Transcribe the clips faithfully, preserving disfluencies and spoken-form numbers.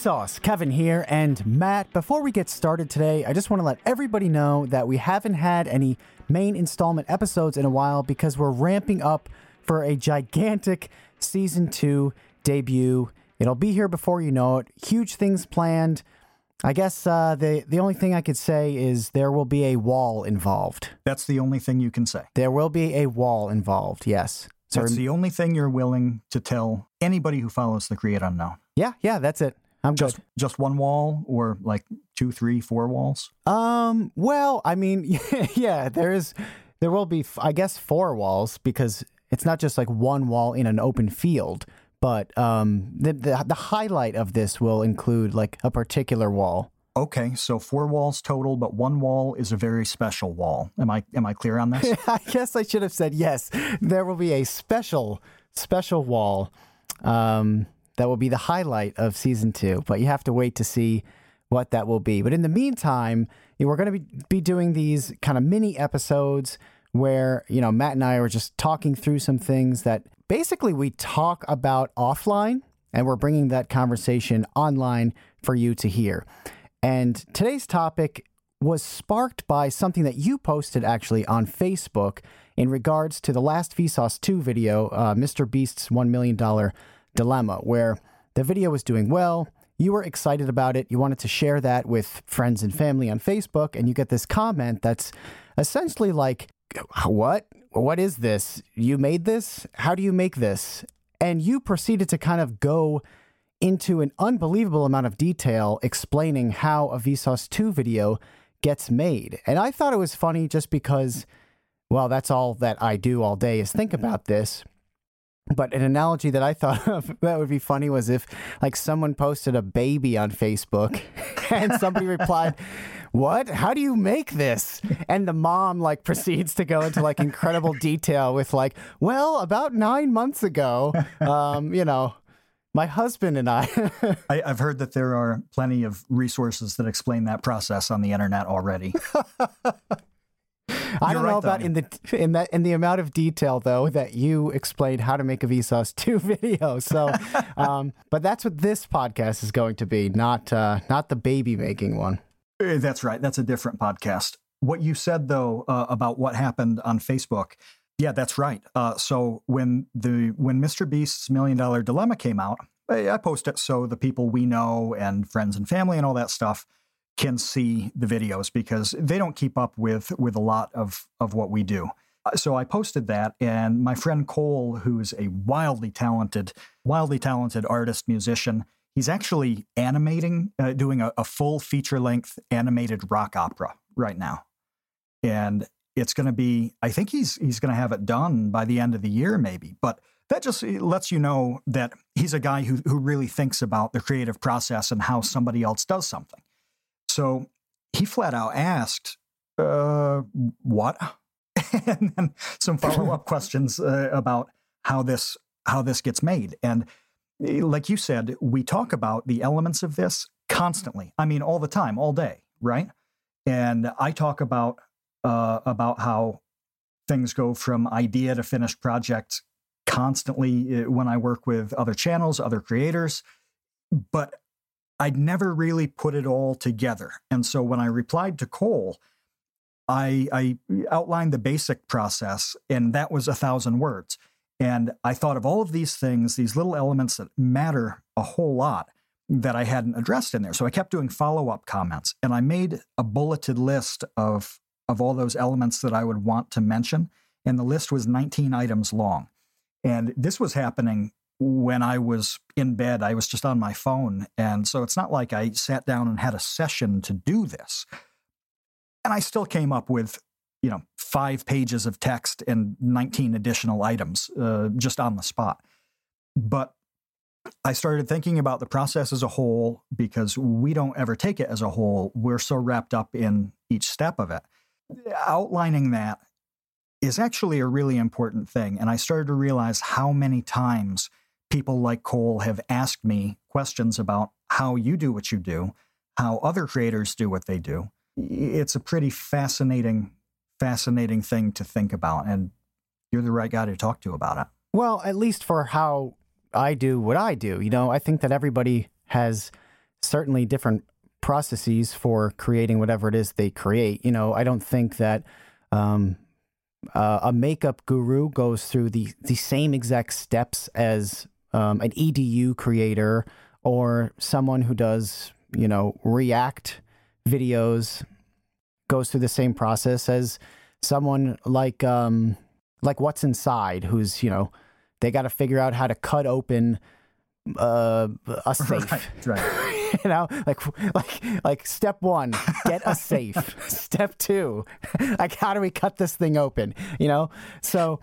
Vsauce, Kevin here, and Matt. Before we get started today, I just want to let everybody know that we haven't had any main installment episodes in a while because we're ramping up for a gigantic Season two debut. It'll be here before you know it. Huge things planned. I guess uh, the, the only thing I could say is there will be a wall involved. That's the only thing you can say. There will be a wall involved, yes. So that's the only thing you're willing to tell anybody who follows the Create Unknown. Yeah, yeah, that's it. I'm just, good. Just one wall or like two, three, four walls? Um, well, I mean, yeah, there is, there will be, I guess, four walls because it's not just like one wall in an open field, but um, the, the the highlight of this will include like a particular wall. Okay, so four walls total, but one wall is a very special wall. Am I am I clear on this? I guess I should have said yes. There will be a special, special wall um, that will be the highlight of season two, but you have to wait to see what that will be. But in the meantime, we're going to be, be doing these kind of mini episodes where, you know, Matt and I are just talking through some things that basically we talk about offline, and we're bringing that conversation online for you to hear. And today's topic was sparked by something that you posted actually on Facebook in regards to the last Vsauce two video, uh, Mister Beast's one million dollars Dilemma, where the video was doing well. You were excited about it. You wanted to share that with friends and family on Facebook, and you get this comment that's essentially like, what? What is this? You made this? How do you make this? And you proceeded to kind of go into an unbelievable amount of detail explaining how a Vsauce two video gets made. And I thought it was funny just because, well, that's all that I do all day is think about this. But an analogy that I thought of that would be funny was if like someone posted a baby on Facebook and somebody replied, what? How do you make this? And the mom like proceeds to go into like incredible detail with like, well, about nine months ago, um, you know, my husband and I. I. I've heard that there are plenty of resources that explain that process on the internet already. I don't right, know about though. in the in that in the amount of detail though that you explained how to make a Vsauce two video. So, um, but that's what this podcast is going to be, not uh, not the baby making one. Uh, That's right. That's a different podcast. What you said though uh, about what happened on Facebook, yeah, that's right. Uh, so when the when Mister Beast's Million Dollar Dilemma came out, I, I post it so the people we know and friends and family and all that stuff can see the videos because they don't keep up with with a lot of of what we do. So I posted that, and my friend Cole, who's a wildly talented, wildly talented artist, musician, he's actually animating, uh, doing a, a full feature-length animated rock opera right now. And it's going to be, I think he's he's going to have it done by the end of the year maybe. But that just lets you know that he's a guy who who really thinks about the creative process and how somebody else does something. So he flat out asked, uh, what? And then some follow-up questions uh, about how this how this gets made. And like you said, we talk about the elements of this constantly. I mean, all the time, all day, right? And I talk about uh, about how things go from idea to finished project constantly when I work with other channels, other creators. But I'd never really put it all together. And so when I replied to Cole, I, I outlined the basic process, and that was a thousand words. And I thought of all of these things, these little elements that matter a whole lot that I hadn't addressed in there. So I kept doing follow-up comments, and I made a bulleted list of, of all those elements that I would want to mention. And the list was nineteen items long. And this was happening when I was in bed. I was just on my phone. And so it's not like I sat down and had a session to do this. And I still came up with, you know, five pages of text and nineteen additional items uh, just on the spot. But I started thinking about the process as a whole because we don't ever take it as a whole. We're so wrapped up in each step of it. Outlining that is actually a really important thing. And I started to realize how many times people like Cole have asked me questions about how you do what you do, how other creators do what they do. It's a pretty fascinating, fascinating thing to think about. And you're the right guy to talk to about it. Well, at least for how I do what I do. You know, I think that everybody has certainly different processes for creating whatever it is they create. You know, I don't think that um, uh, a makeup guru goes through the, the same exact steps as um, an E D U creator or someone who does, you know, React videos goes through the same process as someone like um, like What's Inside, who's, you know, they got to figure out how to cut open uh, a safe. Right, right. You know, like like like step one, get a safe. Step two, like how do we cut this thing open? You know, so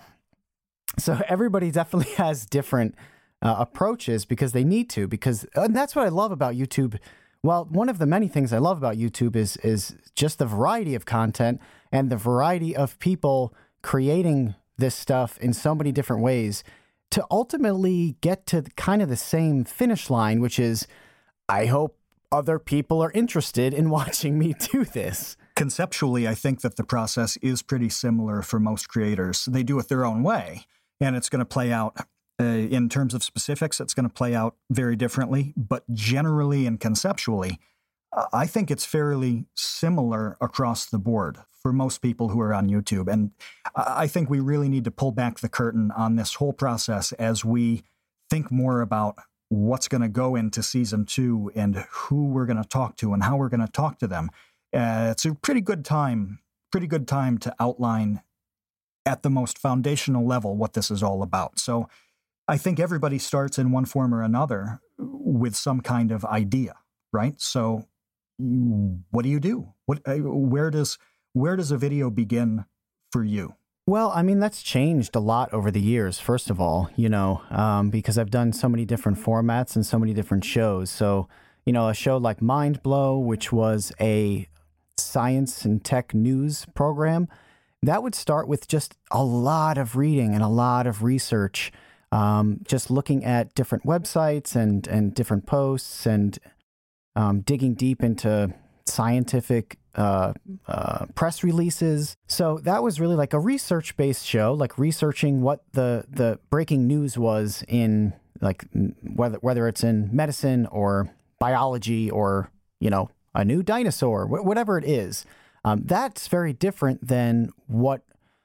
so everybody definitely has different uh, approaches because they need to. Because and that's what I love about YouTube. Well, one of the many things I love about YouTube is is just the variety of content and the variety of people creating this stuff in so many different ways to ultimately get to kind of the same finish line, which is, I hope other people are interested in watching me do this. Conceptually, I think that the process is pretty similar for most creators. They do it their own way, and it's going to play out uh, in terms of specifics, it's going to play out very differently. But generally and conceptually, uh, I think it's fairly similar across the board for most people who are on YouTube. And I think we really need to pull back the curtain on this whole process as we think more about what's going to go into season two and who we're going to talk to and how we're going to talk to them. Uh, it's a pretty good time, pretty good time to outline at the most foundational level what this is all about. So I think everybody starts in one form or another with some kind of idea, right? So what do you do? What, where does, where does a video begin for you? Well, I mean, that's changed a lot over the years, first of all, you know, um, because I've done so many different formats and so many different shows. So, you know, a show like Mind Blow, which was a science and tech news program, that would start with just a lot of reading and a lot of research, um, just looking at different websites and, and different posts and um, digging deep into scientific uh, uh, press releases. So that was really like a research-based show, like researching what the the breaking news was in, like whether whether it's in medicine or biology or, you know, a new dinosaur, wh- whatever it is. Um, that's very different than what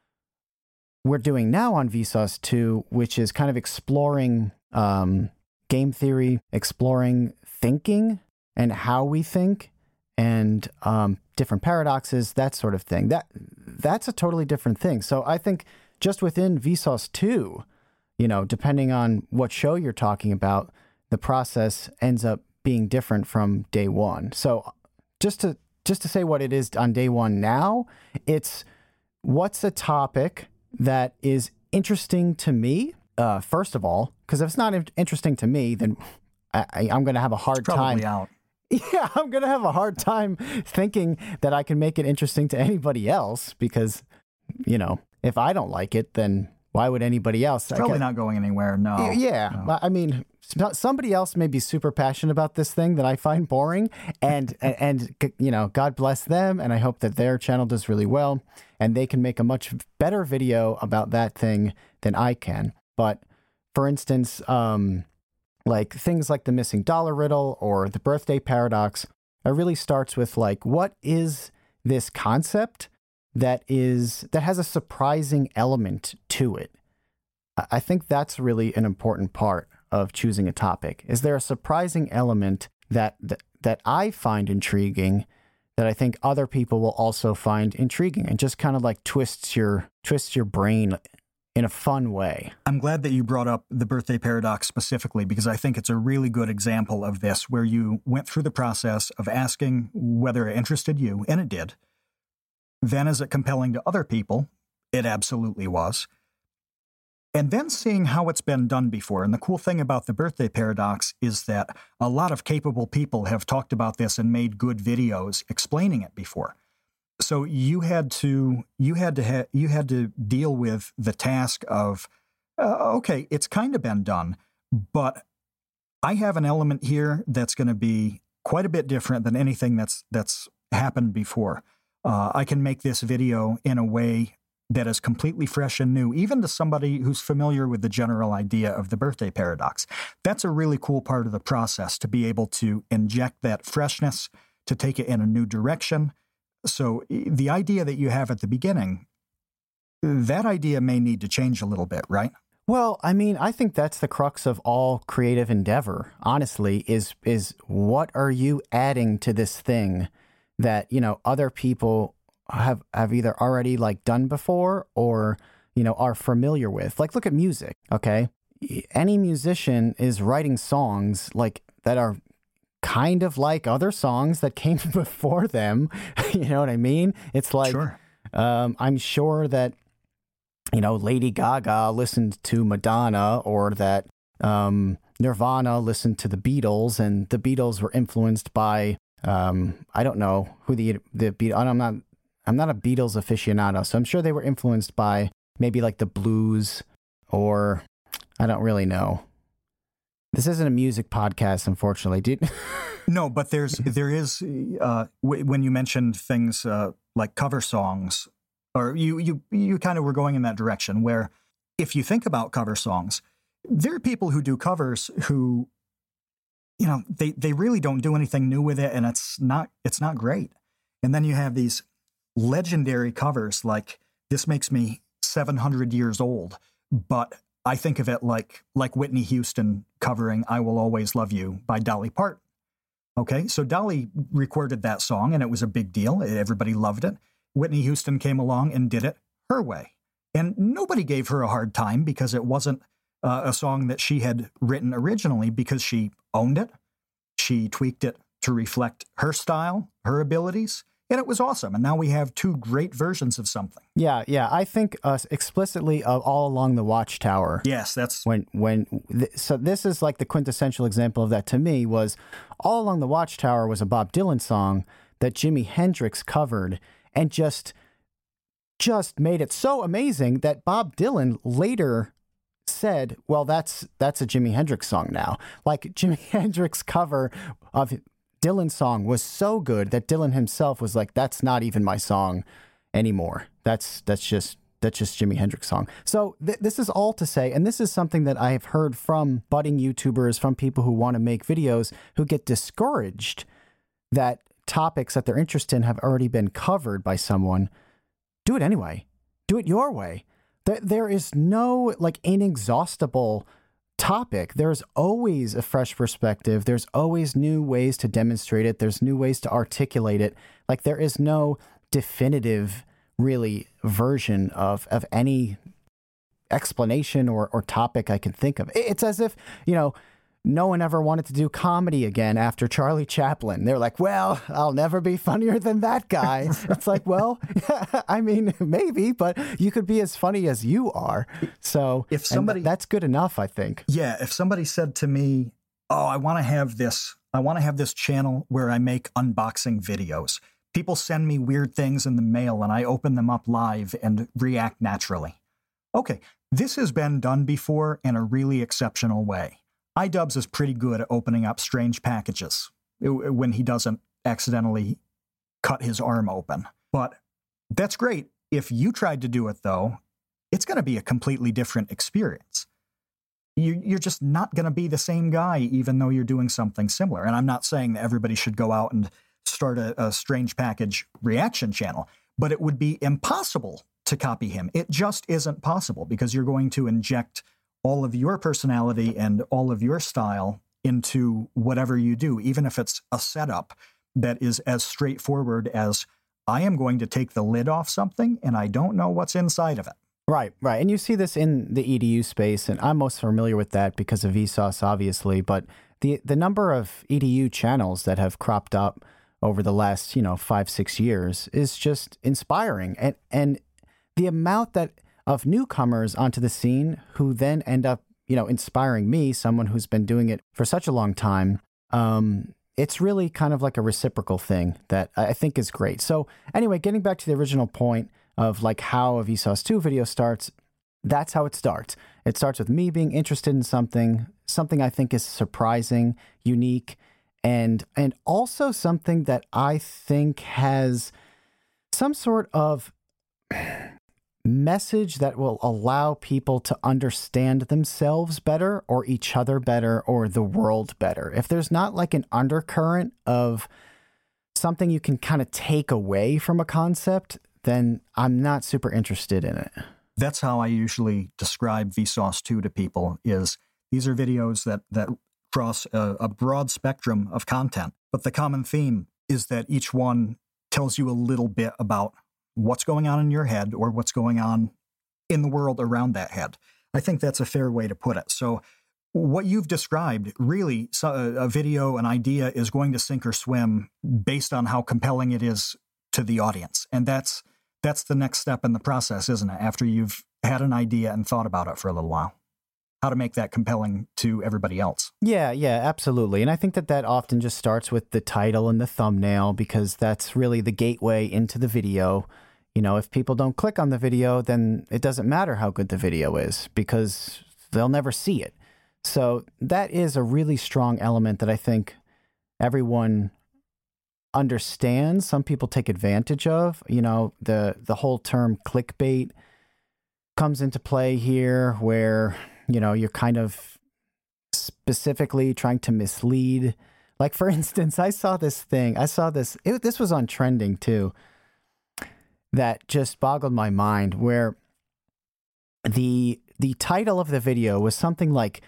we're doing now on Vsauce two, which is kind of exploring um, game theory, exploring thinking and how we think, and um, different paradoxes, that sort of thing. That that's a totally different thing. So I think just within Vsauce two, you know, depending on what show you're talking about, the process ends up being different from day one. So just to just to say what it is on day one now, it's what's a topic that is interesting to me, uh, first of all, because if it's not interesting to me, then I, I, I'm going to have a hard it's probably time. Out. Yeah, I'm going to have a hard time thinking that I can make it interesting to anybody else because, you know, if I don't like it, then why would anybody else? It's probably not going anywhere, no. Yeah, no. I mean, somebody else may be super passionate about this thing that I find boring, and, and, and, you know, God bless them, and I hope that their channel does really well, and they can make a much better video about that thing than I can. But, for instance, um... like things like the missing dollar riddle or the birthday paradox, it really starts with like, what is this concept that is that has a surprising element to it? I think that's really an important part of choosing a topic. Is there a surprising element that that, that I find intriguing that I think other people will also find intriguing, and just kind of like twists your twists your brain in a fun way? I'm glad that you brought up the birthday paradox specifically, because I think it's a really good example of this, where you went through the process of asking whether it interested you, and it did. Then, is it compelling to other people? It absolutely was. And then seeing how it's been done before. And the cool thing about the birthday paradox is that a lot of capable people have talked about this and made good videos explaining it before. So you had to you had to ha- you had to deal with the task of uh, okay, it's kind of been done, but I have an element here that's going to be quite a bit different than anything that's that's happened before. Uh, I can make this video in a way that is completely fresh and new, even to somebody who's familiar with the general idea of the birthday paradox. That's a really cool part of the process, to be able to inject that freshness, to take it in a new direction. So the idea that you have at the beginning, that idea may need to change a little bit, right? Well, I mean, I think that's the crux of all creative endeavor, honestly, is is what are you adding to this thing that, you know, other people have have either already like done before or, you know, are familiar with. Like, look at music, okay? Any musician is writing songs like that are kind of like other songs that came before them. You know what I mean? It's like, Sure. um, I'm sure that, you know, Lady Gaga listened to Madonna, or that um, Nirvana listened to the Beatles, and the Beatles were influenced by, um, I don't know who the the Beatles. I'm not I'm not a Beatles aficionado, so I'm sure they were influenced by maybe like the blues, or I don't really know. This isn't a music podcast, unfortunately. Did No, but there's there is uh, w- when you mentioned things uh, like cover songs, or you you you kind of were going in that direction, where if you think about cover songs, there are people who do covers who, you know, they they really don't do anything new with it, and it's not it's not great. And then you have these legendary covers like "This Makes Me seven hundred Years Old," but I think of it like like Whitney Houston covering "I Will Always Love You" by Dolly Parton. Okay, so Dolly recorded that song, and it was a big deal. Everybody loved it. Whitney Houston came along and did it her way. And nobody gave her a hard time because it wasn't uh, a song that she had written originally, because she owned it. She tweaked it to reflect her style, her abilities, and it was awesome. And now we have two great versions of something. Yeah, yeah. I think uh, explicitly of All Along the Watchtower. Yes, that's... When, when, th- so this is like the quintessential example of that to me was All Along the Watchtower was a Bob Dylan song that Jimi Hendrix covered and just, just made it so amazing that Bob Dylan later said, well, that's, that's a Jimi Hendrix song now. Like, Jimi Hendrix cover of Dylan's song was so good that Dylan himself was like, that's not even my song anymore. That's that's just that's just Jimi Hendrix song. So th- this is all to say, and this is something that I have heard from budding YouTubers, from people who want to make videos, who get discouraged that topics that they're interested in have already been covered by someone. Do it anyway. Do it your way. There, there is no like inexhaustible topic. There's always a fresh perspective. There's always new ways to demonstrate it. There's new ways to articulate it. Like, there is no definitive, really, version of, of any explanation or, or topic I can think of. It's as if, you know, no one ever wanted to do comedy again after Charlie Chaplin. They're like, well, I'll never be funnier than that guy. It's like, well, I mean, maybe, but you could be as funny as you are. So if somebody, that's good enough, I think. Yeah. If somebody said to me, oh, I want to have this, I want to have this channel where I make unboxing videos. People send me weird things in the mail and I open them up live and react naturally. Okay. This has been done before in a really exceptional way. iDubbbz is pretty good at opening up strange packages when he doesn't accidentally cut his arm open. But that's great. If you tried to do it, though, it's going to be a completely different experience. You're just not going to be the same guy, even though you're doing something similar. And I'm not saying that everybody should go out and start a, a strange package reaction channel, but it would be impossible to copy him. It just isn't possible, because you're going to inject all of your personality and all of your style into whatever you do, even if it's a setup that is as straightforward as, I am going to take the lid off something and I don't know what's inside of it. Right, right. And you see this in the E D U space, and I'm most familiar with that because of Vsauce, obviously, but the the number of E D U channels that have cropped up over the last, you know, five, six years is just inspiring. And and the amount that of newcomers onto the scene who then end up, you know, inspiring me, someone who's been doing it for such a long time, um, it's really kind of like a reciprocal thing that I think is great. So anyway, getting back to the original point of like how a Vsauce two video starts, that's how it starts. It starts with me being interested in something, something I think is surprising, unique, and and also something that I think has some sort of message that will allow people to understand themselves better or each other better or the world better. If there's not like an undercurrent of something you can kind of take away from a concept, then I'm not super interested in it. That's how I usually describe Vsauce two to people, is these are videos that, that cross a, a broad spectrum of content. But the common theme is that each one tells you a little bit about what's going on in your head or what's going on in the world around that head. I think that's a fair way to put it. So what you've described, really, a video, an idea is going to sink or swim based on how compelling it is to the audience. And that's that's the next step in the process, isn't it? After you've had an idea and thought about it for a little while, how to make that compelling to everybody else. Yeah, yeah, absolutely. And I think that that often just starts with the title and the thumbnail, because that's really the gateway into the video. You know, if people don't click on the video, then it doesn't matter how good the video is because they'll never see it. So that is a really strong element that I think everyone understands. Some people take advantage of. You know, the the whole term clickbait comes into play here, where, you know, you're kind of specifically trying to mislead. Like, for instance, I saw this thing. I saw this. It, this was on Trending too. That just boggled my mind, where the the title of the video was something like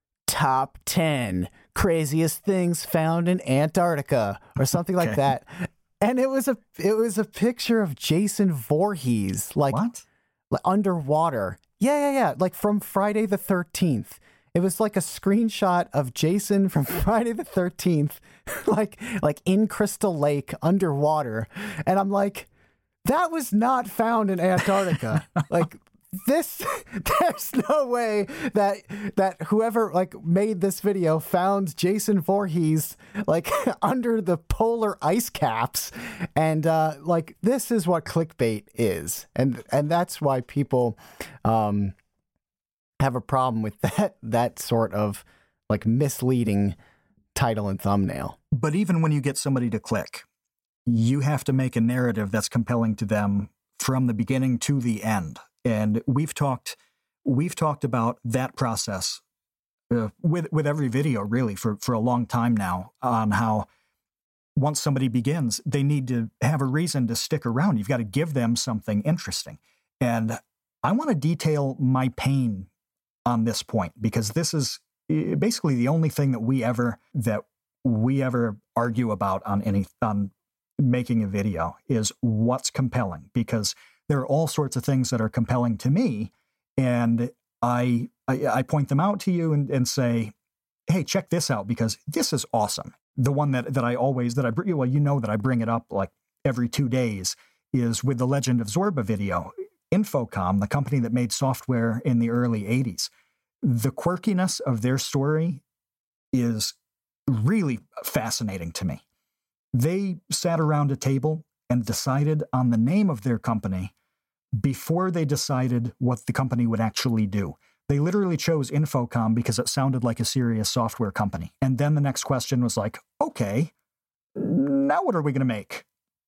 Top ten Craziest Things Found in Antarctica or something okay. like that. And it was a it was a picture of Jason Voorhees, like, what? like underwater. Yeah, yeah, yeah. Like from Friday the thirteenth. It was like a screenshot of Jason from Friday the thirteenth, like like in Crystal Lake underwater. And I'm like, that was not found in Antarctica. Like this, there's no way that that whoever like made this video found Jason Voorhees like under the polar ice caps. And uh, like this is what clickbait is, and and that's why people um, have a problem with that that sort of like misleading title and thumbnail. But even when you get somebody to click, you have to make a narrative that's compelling to them from the beginning to the end. And we've talked, we've talked about that process uh, with with every video, really, for, for a long time now, on how once somebody begins, they need to have a reason to stick around. You've got to give them something interesting. And I want to detail my pain on this point, because this is basically the only thing that we ever that we ever argue about on any on making a video is what's compelling, because there are all sorts of things that are compelling to me, and I I, I point them out to you and, and say, hey, check this out, because this is awesome. The one that that I always that I well, you know that I bring it up like every two days is with the Legend of Zorba video. Infocom, the company that made software in the early eighties, the quirkiness of their story is really fascinating to me. They sat around a table and decided on the name of their company before they decided what the company would actually do. They literally chose Infocom because it sounded like a serious software company. And then the next question was like, okay, now what are we going to make?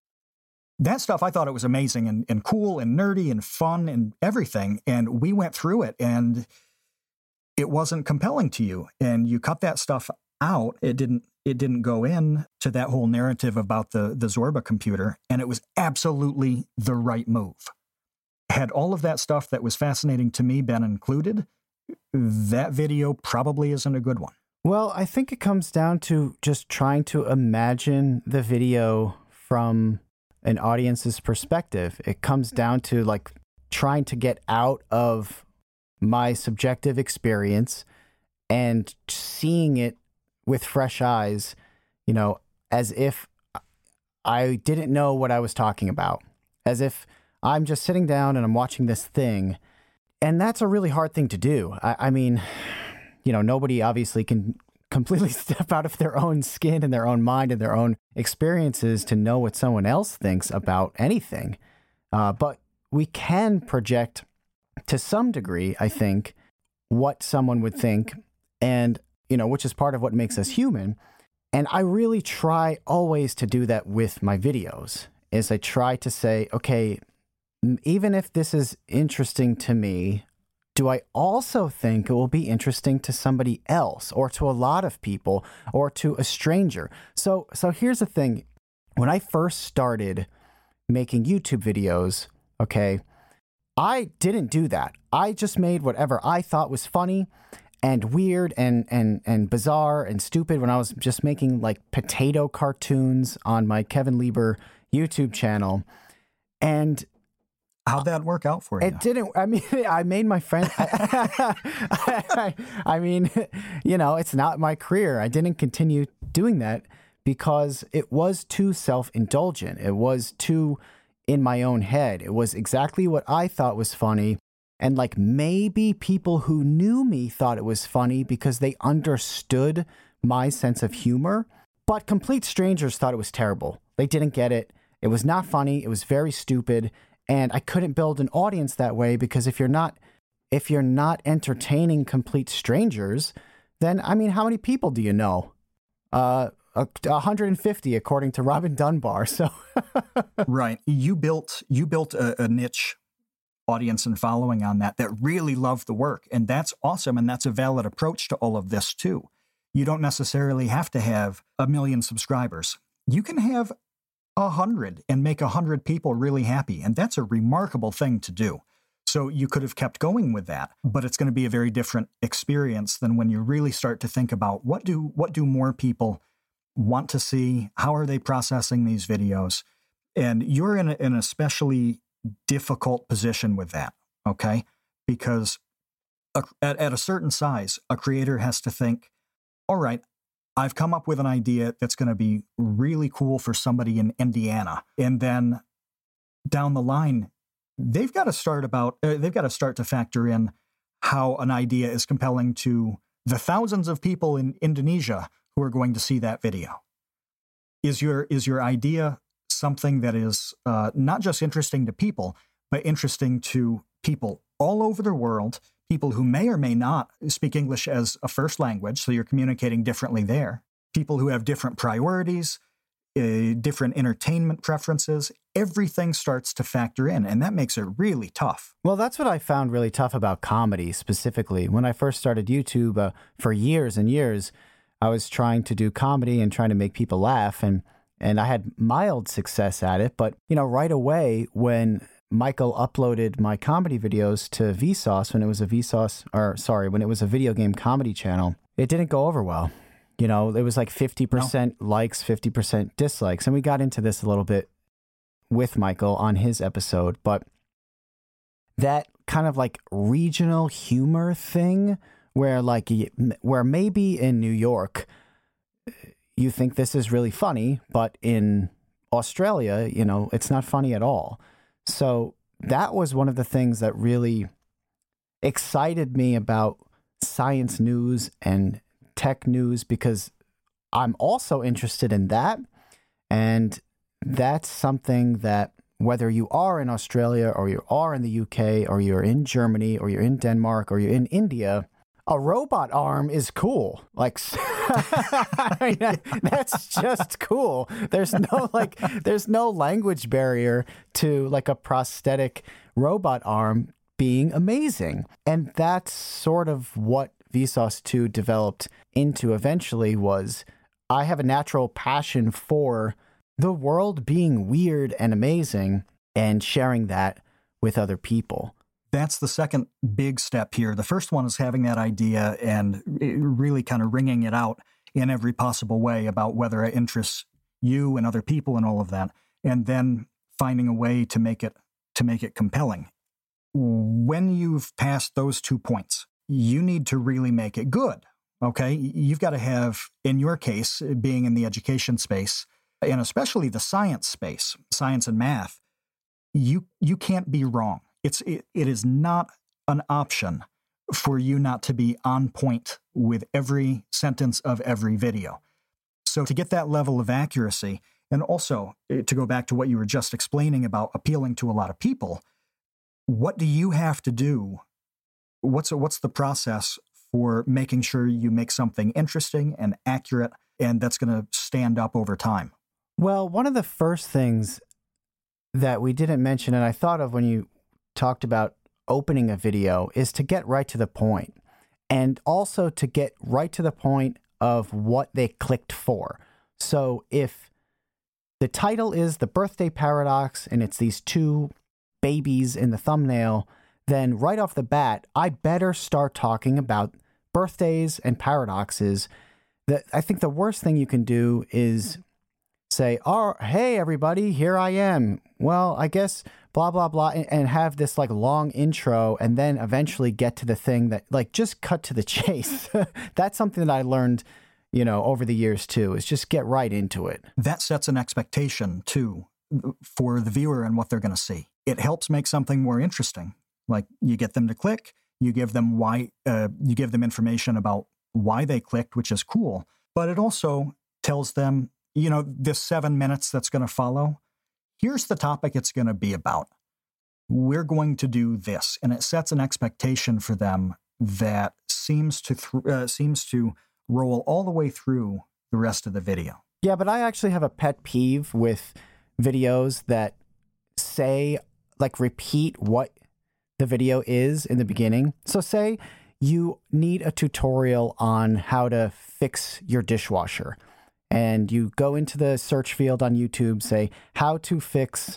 That stuff, I thought it was amazing and, and cool and nerdy and fun and everything. And we went through it and it wasn't compelling to you. And you cut that stuff out. It didn't it didn't go in to that whole narrative about the, the Zorba computer. And it was absolutely the right move. Had all of that stuff that was fascinating to me been included, that video probably isn't a good one. Well, I think it comes down to just trying to imagine the video from an audience's perspective. It comes down to like trying to get out of my subjective experience and seeing it with fresh eyes, you know, as if I didn't know what I was talking about, as if I'm just sitting down and I'm watching this thing. And that's a really hard thing to do. I, I mean, you know, nobody obviously can completely step out of their own skin and their own mind and their own experiences to know what someone else thinks about anything. Uh, but we can project to some degree, I think, what someone would think, and, you know, which is part of what makes us human. And I really try always to do that with my videos, is I try to say, okay, even if this is interesting to me, do I also think it will be interesting to somebody else or to a lot of people or to a stranger? So, so here's the thing. When I first started making YouTube videos, okay, I didn't do that. I just made whatever I thought was funny and weird and, and, and bizarre and stupid when I was just making like potato cartoons on my Kevin Lieber YouTube channel. And how'd that work out for you? It didn't. I mean, I made my friend. I, I, I mean, you know, it's not my career. I didn't continue doing that because it was too self-indulgent. It was too in my own head. It was exactly what I thought was funny. And like maybe people who knew me thought it was funny because they understood my sense of humor. But complete strangers thought it was terrible. They didn't get it. It was not funny. It was very stupid. And I couldn't build an audience that way because if you're not if you're not entertaining complete strangers, then I mean, how many people do you know? Uh, one hundred fifty according to Robin Dunbar. So right, you built you built a, a niche audience and following on that that really loved the work, and that's awesome, and that's a valid approach to all of this too. You don't necessarily have to have a million subscribers. You can have a hundred and make a hundred people really happy, and that's a remarkable thing to do. So you could have kept going with that, but it's going to be a very different experience than when you really start to think about what do what do more people want to see? How are they processing these videos? And you're in a, an especially difficult position with that, okay? Because a, at, at a certain size, a creator has to think, all right, I've come up with an idea that's going to be really cool for somebody in Indiana. And then down the line, they've got to start about, uh, they've got to start to factor in how an idea is compelling to the thousands of people in Indonesia who are going to see that video. Is your, is your idea something that is uh, not just interesting to people, but interesting to people all over the world, people who may or may not speak English as a first language, so you're communicating differently there, people who have different priorities, uh, different entertainment preferences, everything starts to factor in, and that makes it really tough. Well, that's what I found really tough about comedy specifically. When I first started YouTube uh, for years and years, I was trying to do comedy and trying to make people laugh, and and I had mild success at it. But, you know, right away when Michael uploaded my comedy videos to Vsauce, when it was a Vsauce, or sorry, when it was a video game comedy channel, it didn't go over well. You know, it was like fifty percent no. likes, fifty percent dislikes. And we got into this a little bit with Michael on his episode, but that kind of like regional humor thing where like, where maybe in New York, you think this is really funny, but in Australia, you know, it's not funny at all. So that was one of the things that really excited me about science news and tech news, because I'm also interested in that. And that's something that whether you are in Australia or you are in the U K or you're in Germany or you're in Denmark or you're in India, a robot arm is cool. Like, I mean, that's just cool. There's no like, there's no language barrier to like a prosthetic robot arm being amazing. And that's sort of what Vsauce two developed into eventually. Was I have a natural passion for the world being weird and amazing and sharing that with other people. That's the second big step here. The first one is having that idea and really kind of wringing it out in every possible way about whether it interests you and other people and all of that, and then finding a way to make it to make it compelling. When you've passed those two points, you need to really make it good. Okay, you've got to have, in your case, being in the education space and especially the science space, science and math, you you can't be wrong. It's it, it is not an option for you not to be on point with every sentence of every video. So to get that level of accuracy, and also to go back to what you were just explaining about appealing to a lot of people, what do you have to do? What's what's the process for making sure you make something interesting and accurate and that's going to stand up over time? Well, one of the first things that we didn't mention, and I thought of when you talked about opening a video, is to get right to the point, and also to get right to the point of what they clicked for. So if the title is The Birthday Paradox and it's these two babies in the thumbnail, then right off the bat, I better start talking about birthdays and paradoxes. That I think the worst thing you can do is say, "Oh, hey everybody, here I am. Well, I guess blah blah blah," and, and have this like long intro, and then eventually get to the thing that like just cut to the chase. That's something that I learned, you know, over the years too. Is just get right into it. That sets an expectation too for the viewer and what they're going to see. It helps make something more interesting. Like you get them to click, you give them why, uh, you give them information about why they clicked, which is cool. But it also tells them, you know, this seven minutes that's going to follow, here's the topic it's going to be about. We're going to do this. And it sets an expectation for them that seems to th- uh, seems to roll all the way through the rest of the video. Yeah, but I actually have a pet peeve with videos that say, like, repeat what the video is in the beginning. So say you need a tutorial on how to fix your dishwasher, and you go into the search field on YouTube, say how to fix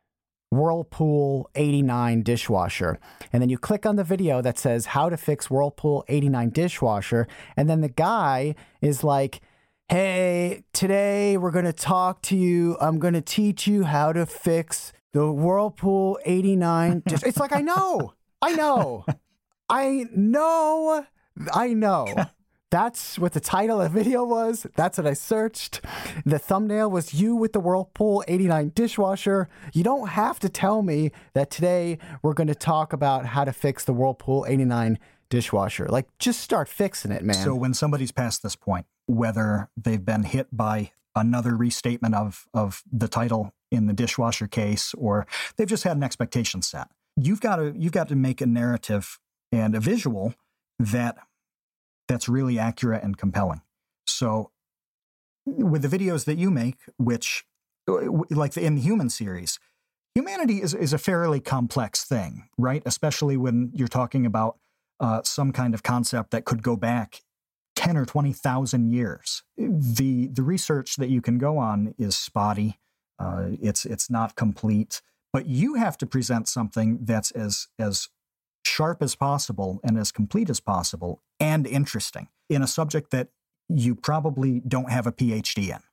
Whirlpool eighty-nine dishwasher, and then you click on the video that says how to fix Whirlpool eighty-nine dishwasher, and then the guy is like, "Hey, today we're going to talk to you. I'm going to teach you how to fix the Whirlpool eighty-nine." Dish-. It's like, I know, I know, I know, I know. That's what the title of the video was. That's what I searched. The thumbnail was you with the Whirlpool eighty-nine dishwasher. You don't have to tell me that today we're going to talk about how to fix the Whirlpool eighty-nine dishwasher. Like, just start fixing it, man. So when somebody's past this point, whether they've been hit by another restatement of, of the title in the dishwasher case, or they've just had an expectation set, you've got to you've got to make a narrative and a visual that that's really accurate and compelling. So with the videos that you make, which like in the human series, humanity is, is a fairly complex thing, right? Especially when you're talking about uh, some kind of concept that could go back ten or twenty thousand years. The the research that you can go on is spotty. Uh, it's it's not complete, but you have to present something that's as as sharp as possible and as complete as possible and interesting in a subject that you probably don't have a P H D in.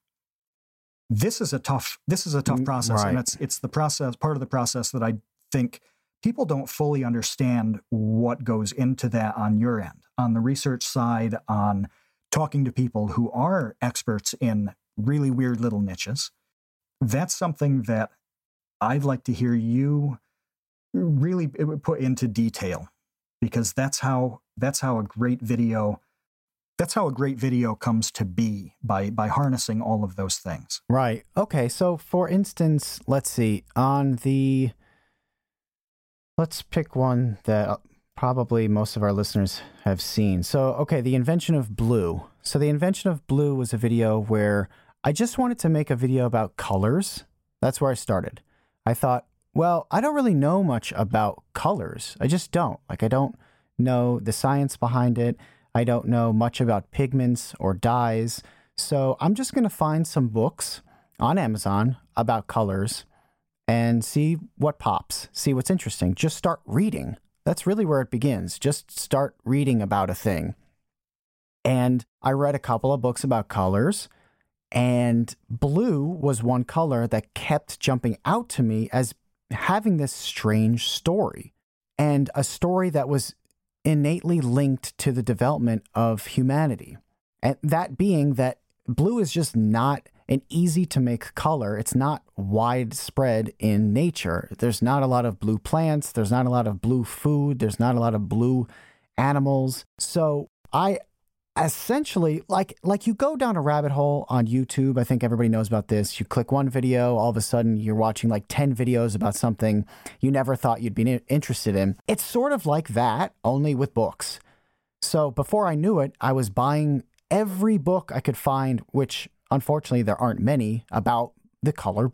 This is a tough this is a tough process, right. And it's it's the process part of the process that I think people don't fully understand what goes into that on your end, on the research side, on talking to people who are experts in really weird little niches. That's something that I'd like to hear you really put into detail, because that's how that's how a great video that's how a great video comes to be, by by harnessing all of those things. Right. Okay. So for instance, let's see, on the let's pick one that probably most of our listeners have seen. So, okay, the invention of blue. So the invention of blue was a video where I just wanted to make a video about colors. That's where I started. I thought, well, I don't really know much about colors. I just don't. Like, I don't know the science behind it. I don't know much about pigments or dyes. So I'm just going to find some books on Amazon about colors and see what pops, see what's interesting. Just start reading. That's really where it begins. Just start reading about a thing. And I read a couple of books about colors, and blue was one color that kept jumping out to me as having this strange story, and a story that was innately linked to the development of humanity. And that being that blue is just not an easy to make color. It's not widespread in nature. There's not a lot of blue plants. There's not a lot of blue food. There's not a lot of blue animals. So I essentially, like, like you go down a rabbit hole on YouTube. I think everybody knows about this. You click one video, all of a sudden you're watching like ten videos about something you never thought you'd be interested in. It's sort of like that, only with books. So before I knew it, I was buying every book I could find, which unfortunately there aren't many, about the color blue.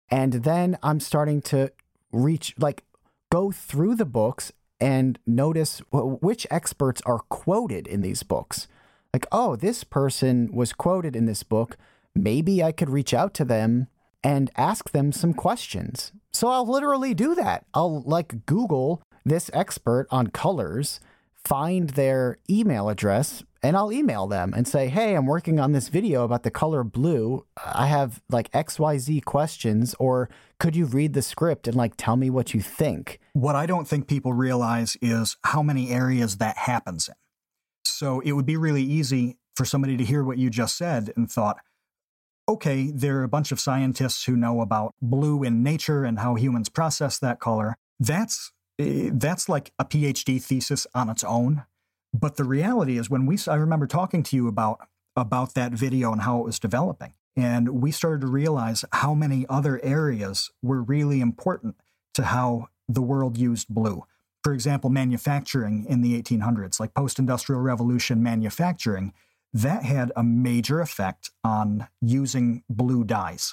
And then I'm starting to reach, like, go through the books and notice which experts are quoted in these books. Like, oh, this person was quoted in this book. Maybe I could reach out to them and ask them some questions. So I'll literally do that. I'll like Google this expert on colors, find their email address, and I'll email them and say, hey, I'm working on this video about the color blue. I have like X Y Z questions, or could you read the script and like tell me what you think? What I don't think people realize is how many areas that happens in. So it would be really easy for somebody to hear what you just said and thought, okay, there are a bunch of scientists who know about blue in nature and how humans process that color. That's that's like a PhD thesis on its own. But the reality is, when we, I remember talking to you about, about that video and how it was developing, and we started to realize how many other areas were really important to how the world used blue. For example, manufacturing in the eighteen hundreds, like post-industrial revolution manufacturing, that had a major effect on using blue dyes.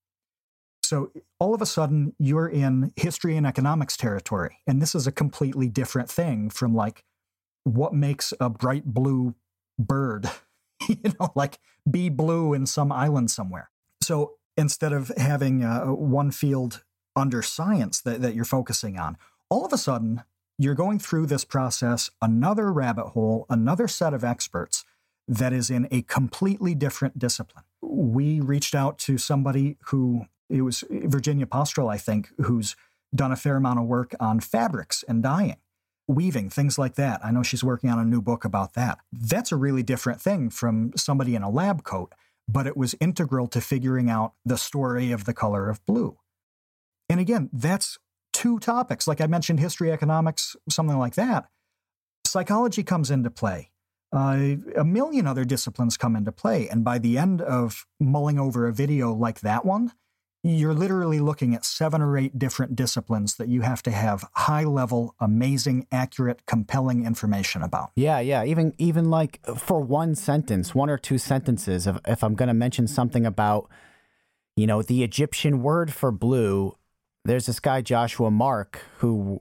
So all of a sudden, you're in history and economics territory, and this is a completely different thing from like what makes a bright blue bird, you know, like be blue in some island somewhere. So instead of having uh, one field under science that, that you're focusing on, all of a sudden, you're going through this process, another rabbit hole, another set of experts that is in a completely different discipline. We reached out to somebody who, it was Virginia Postrel, I think, who's done a fair amount of work on fabrics and dyeing, weaving, things like that. I know she's working on a new book about that. That's a really different thing from somebody in a lab coat, but it was integral to figuring out the story of the color of blue. And again, that's two topics. Like I mentioned, history, economics, something like that. Psychology comes into play. Uh, a million other disciplines come into play. And by the end of mulling over a video like that one, you're literally looking at seven or eight different disciplines that you have to have high-level, amazing, accurate, compelling information about. Yeah, yeah. Even even like for one sentence, one or two sentences, if, if I'm going to mention something about, you know, the Egyptian word for blue, there's this guy, Joshua Mark, who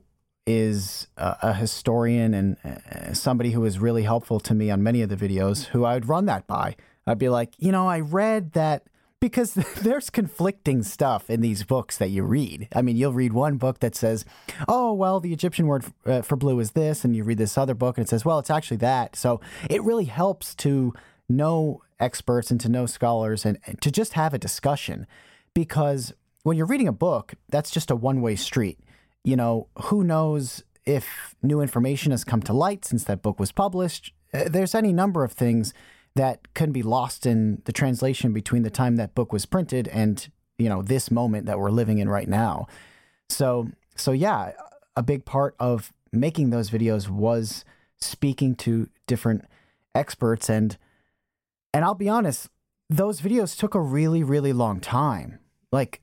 is a, a historian and uh, somebody who is really helpful to me on many of the videos, who I would run that by. I'd be like, you know, I read that, because there's conflicting stuff in these books that you read. I mean, you'll read one book that says, oh, well, the Egyptian word uh, for blue is this, and you read this other book and it says, well, it's actually that. So it really helps to know experts and to know scholars and, and to just have a discussion, because when you're reading a book, that's just a one-way street. You know, who knows if new information has come to light since that book was published? There's any number of things that can be lost in the translation between the time that book was printed and, you know, this moment that we're living in right now. So, so yeah, a big part of making those videos was speaking to different experts. And, and I'll be honest, those videos took a really, really long time, like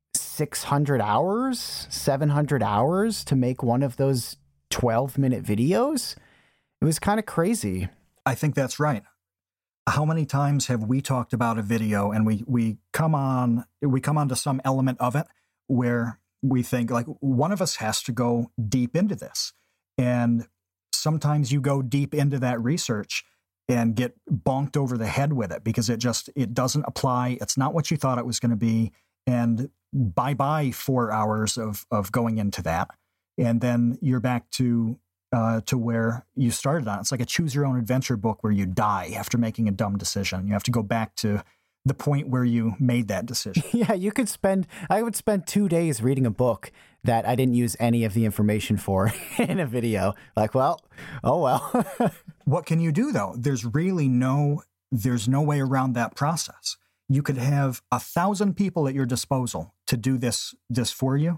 six hundred hours, seven hundred hours to make one of those twelve minute videos. It was kind of crazy. I think that's right. How many times have we talked about a video and we we come on we come onto some element of it where we think like one of us has to go deep into this, and sometimes you go deep into that research and get bonked over the head with it because it just it doesn't apply. It's not what you thought it was going to be, and bye bye four hours of of going into that, and then you're back to. Uh, to where you started on. It's like a choose your own adventure book where you die after making a dumb decision. You have to go back to the point where you made that decision. Yeah, you could spend, I would spend two days reading a book that I didn't use any of the information for in a video. Like, well, oh well. What can you do though? There's really no, there's no way around that process. You could have a thousand people at your disposal to do this, this for you.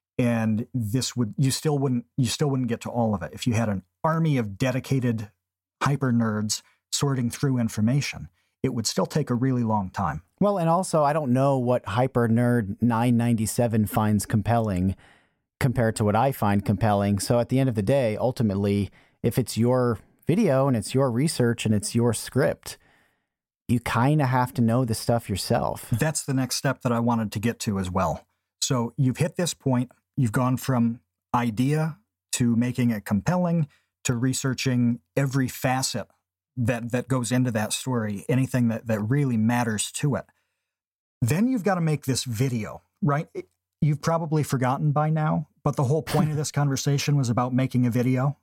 And this would, you still wouldn't, you still wouldn't get to all of it. If you had an army of dedicated hyper nerds sorting through information, it would still take a really long time. Well, and also, I don't know what hyper nerd nine ninety-seven finds compelling compared to what I find compelling. So at the end of the day, ultimately, if it's your video and it's your research and it's your script, you kind of have to know the stuff yourself. That's the next step that I wanted to get to as well. So you've hit this point. You've gone from idea to making it compelling to researching every facet that, that goes into that story, anything that, that really matters to it. Then you've got to make this video, right? You've probably forgotten by now, but the whole point of this conversation was about making a video.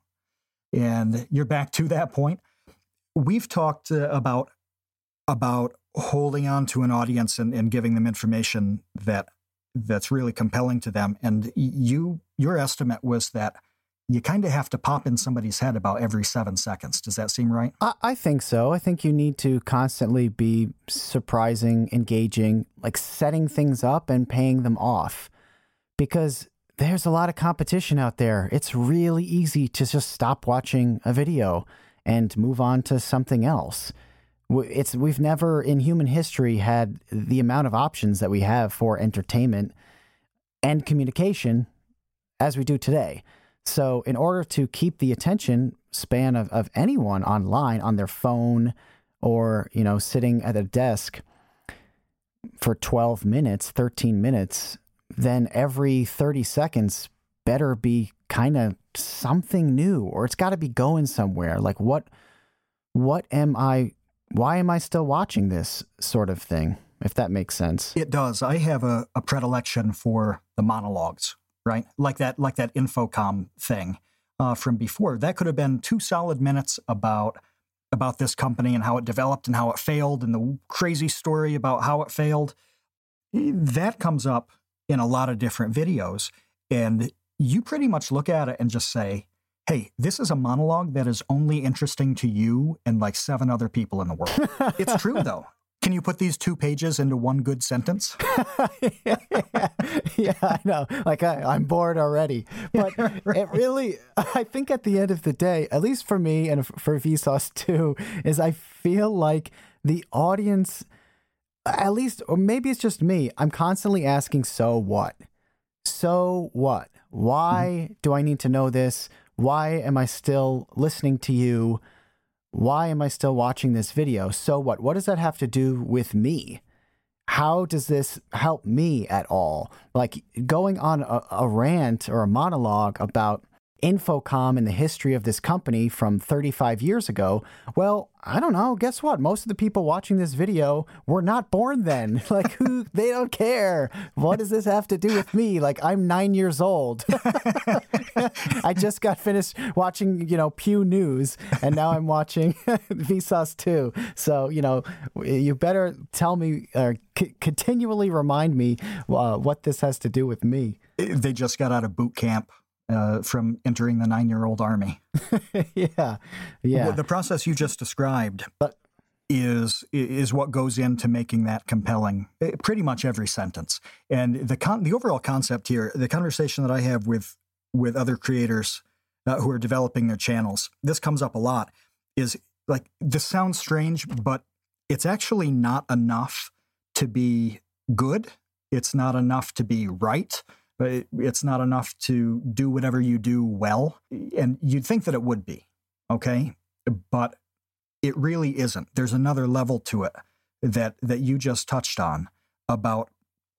And you're back to that point. We've talked uh, about, about holding on to an audience and, and giving them information that that's really compelling to them. And you, your estimate was that you kind of have to pop in somebody's head about every seven seconds. Does that seem right? I, I think so. I think you need to constantly be surprising, engaging, like setting things up and paying them off, because there's a lot of competition out there. It's really easy to just stop watching a video and move on to something else. It's we've never in human history had the amount of options that we have for entertainment and communication as we do today. So in order to keep the attention span of, of anyone online on their phone or, you know, sitting at a desk for twelve minutes, thirteen minutes, then every thirty seconds better be kind of something new, or it's got to be going somewhere. Like what, what am I, why am I still watching this sort of thing? If that makes sense. It does. I have a, a predilection for the monologues, right? Like that, like that Infocom thing uh, from before. That could have been two solid minutes about about this company and how it developed and how it failed and the crazy story about how it failed. That comes up in a lot of different videos, and you pretty much look at it and just say, hey, this is a monologue that is only interesting to you and like seven other people in the world. It's true, though. Can you put these two pages into one good sentence? yeah, yeah, I know. Like, I, I'm bored already. But it really, I think at the end of the day, at least for me and for Vsauce too, is I feel like the audience, at least, or maybe it's just me, I'm constantly asking, so what? So what? Why mm-hmm. do I need to know this? Why am I still listening to you? Why am I still watching this video? So what? What does that have to do with me? How does this help me at all? Like going on a, a rant or a monologue about Infocom and the history of this company from thirty-five years ago. Well, I don't know. Guess what? Most of the people watching this video were not born then. Like, who? They don't care. What does this have to do with me? Like, I'm nine years old. I just got finished watching, you know, Pew News, and now I'm watching Vsauce too. So, you know, you better tell me or c- continually remind me uh, what this has to do with me. They just got out of boot camp. Uh, from entering the nine-year-old army. yeah, yeah. The process you just described but, is is what goes into making that compelling. Pretty much every sentence, and the con- the overall concept here, the conversation that I have with with other creators uh, who are developing their channels, this comes up a lot. Is like, this sounds strange, but it's actually not enough to be good. It's not enough to be right. But it's not enough to do whatever you do well. And you'd think that it would be, okay? But it really isn't. There's another level to it that that you just touched on about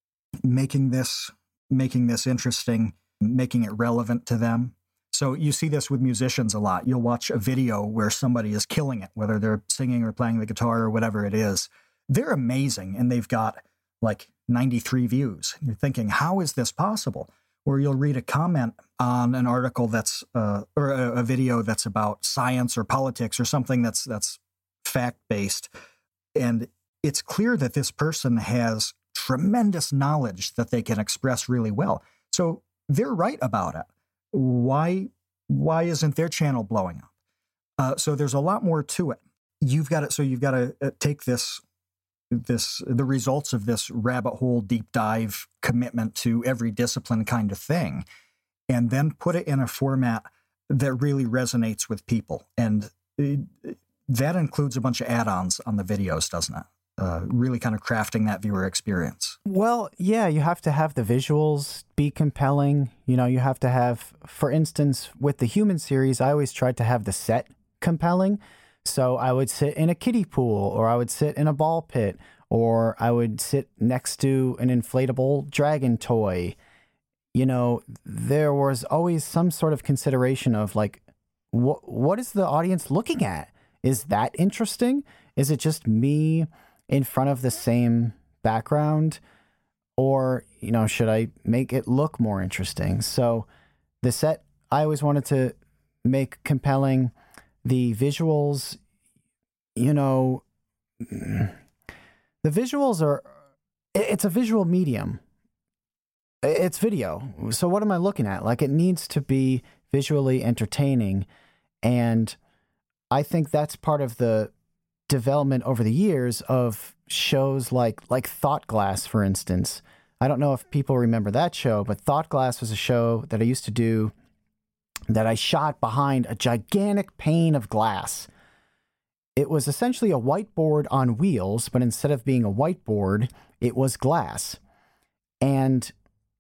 making this making this interesting, making it relevant to them. So you see this with musicians a lot. You'll watch a video where somebody is killing it, whether they're singing or playing the guitar or whatever it is. They're amazing, and they've got like ninety-three views. You're thinking, how is this possible? Or you'll read a comment on an article that's, uh, or a, a video that's about science or politics or something that's that's fact-based. And it's clear that this person has tremendous knowledge that they can express really well. So they're right about it. Why, why isn't their channel blowing up? Uh, so there's a lot more to it. You've got to, so you've got to uh, take this this the results of this rabbit hole deep dive commitment to every discipline kind of thing, and then put it in a format that really resonates with people. And it, that includes a bunch of add-ons on the videos, doesn't it? Uh, really kind of crafting that viewer experience. Well, yeah, you have to have the visuals be compelling. You know, you have to have, for instance, with the Human series, I always tried to have the set compelling. So I would sit in a kiddie pool, or I would sit in a ball pit, or I would sit next to an inflatable dragon toy. You know, there was always some sort of consideration of like, what what is the audience looking at? Is that interesting? Is it just me in front of the same background? Or, you know, should I make it look more interesting? So the set, I always wanted to make compelling. The visuals, you know, the visuals are, it's a visual medium. It's video. So what am I looking at? Like, it needs to be visually entertaining. And I think that's part of the development over the years of shows like like Thought Glass, for instance. I don't know if people remember that show, but Thought Glass was a show that I used to do that I shot behind a gigantic pane of glass. It was essentially a whiteboard on wheels, but instead of being a whiteboard, it was glass. And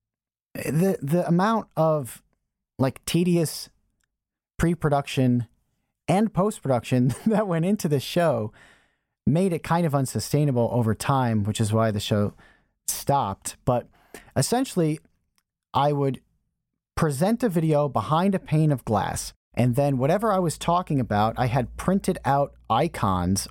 the the amount of like tedious pre-production and post-production that went into the show made it kind of unsustainable over time, which is why the show stopped. But essentially, I would present a video behind a pane of glass, and then whatever I was talking about, I had printed out icons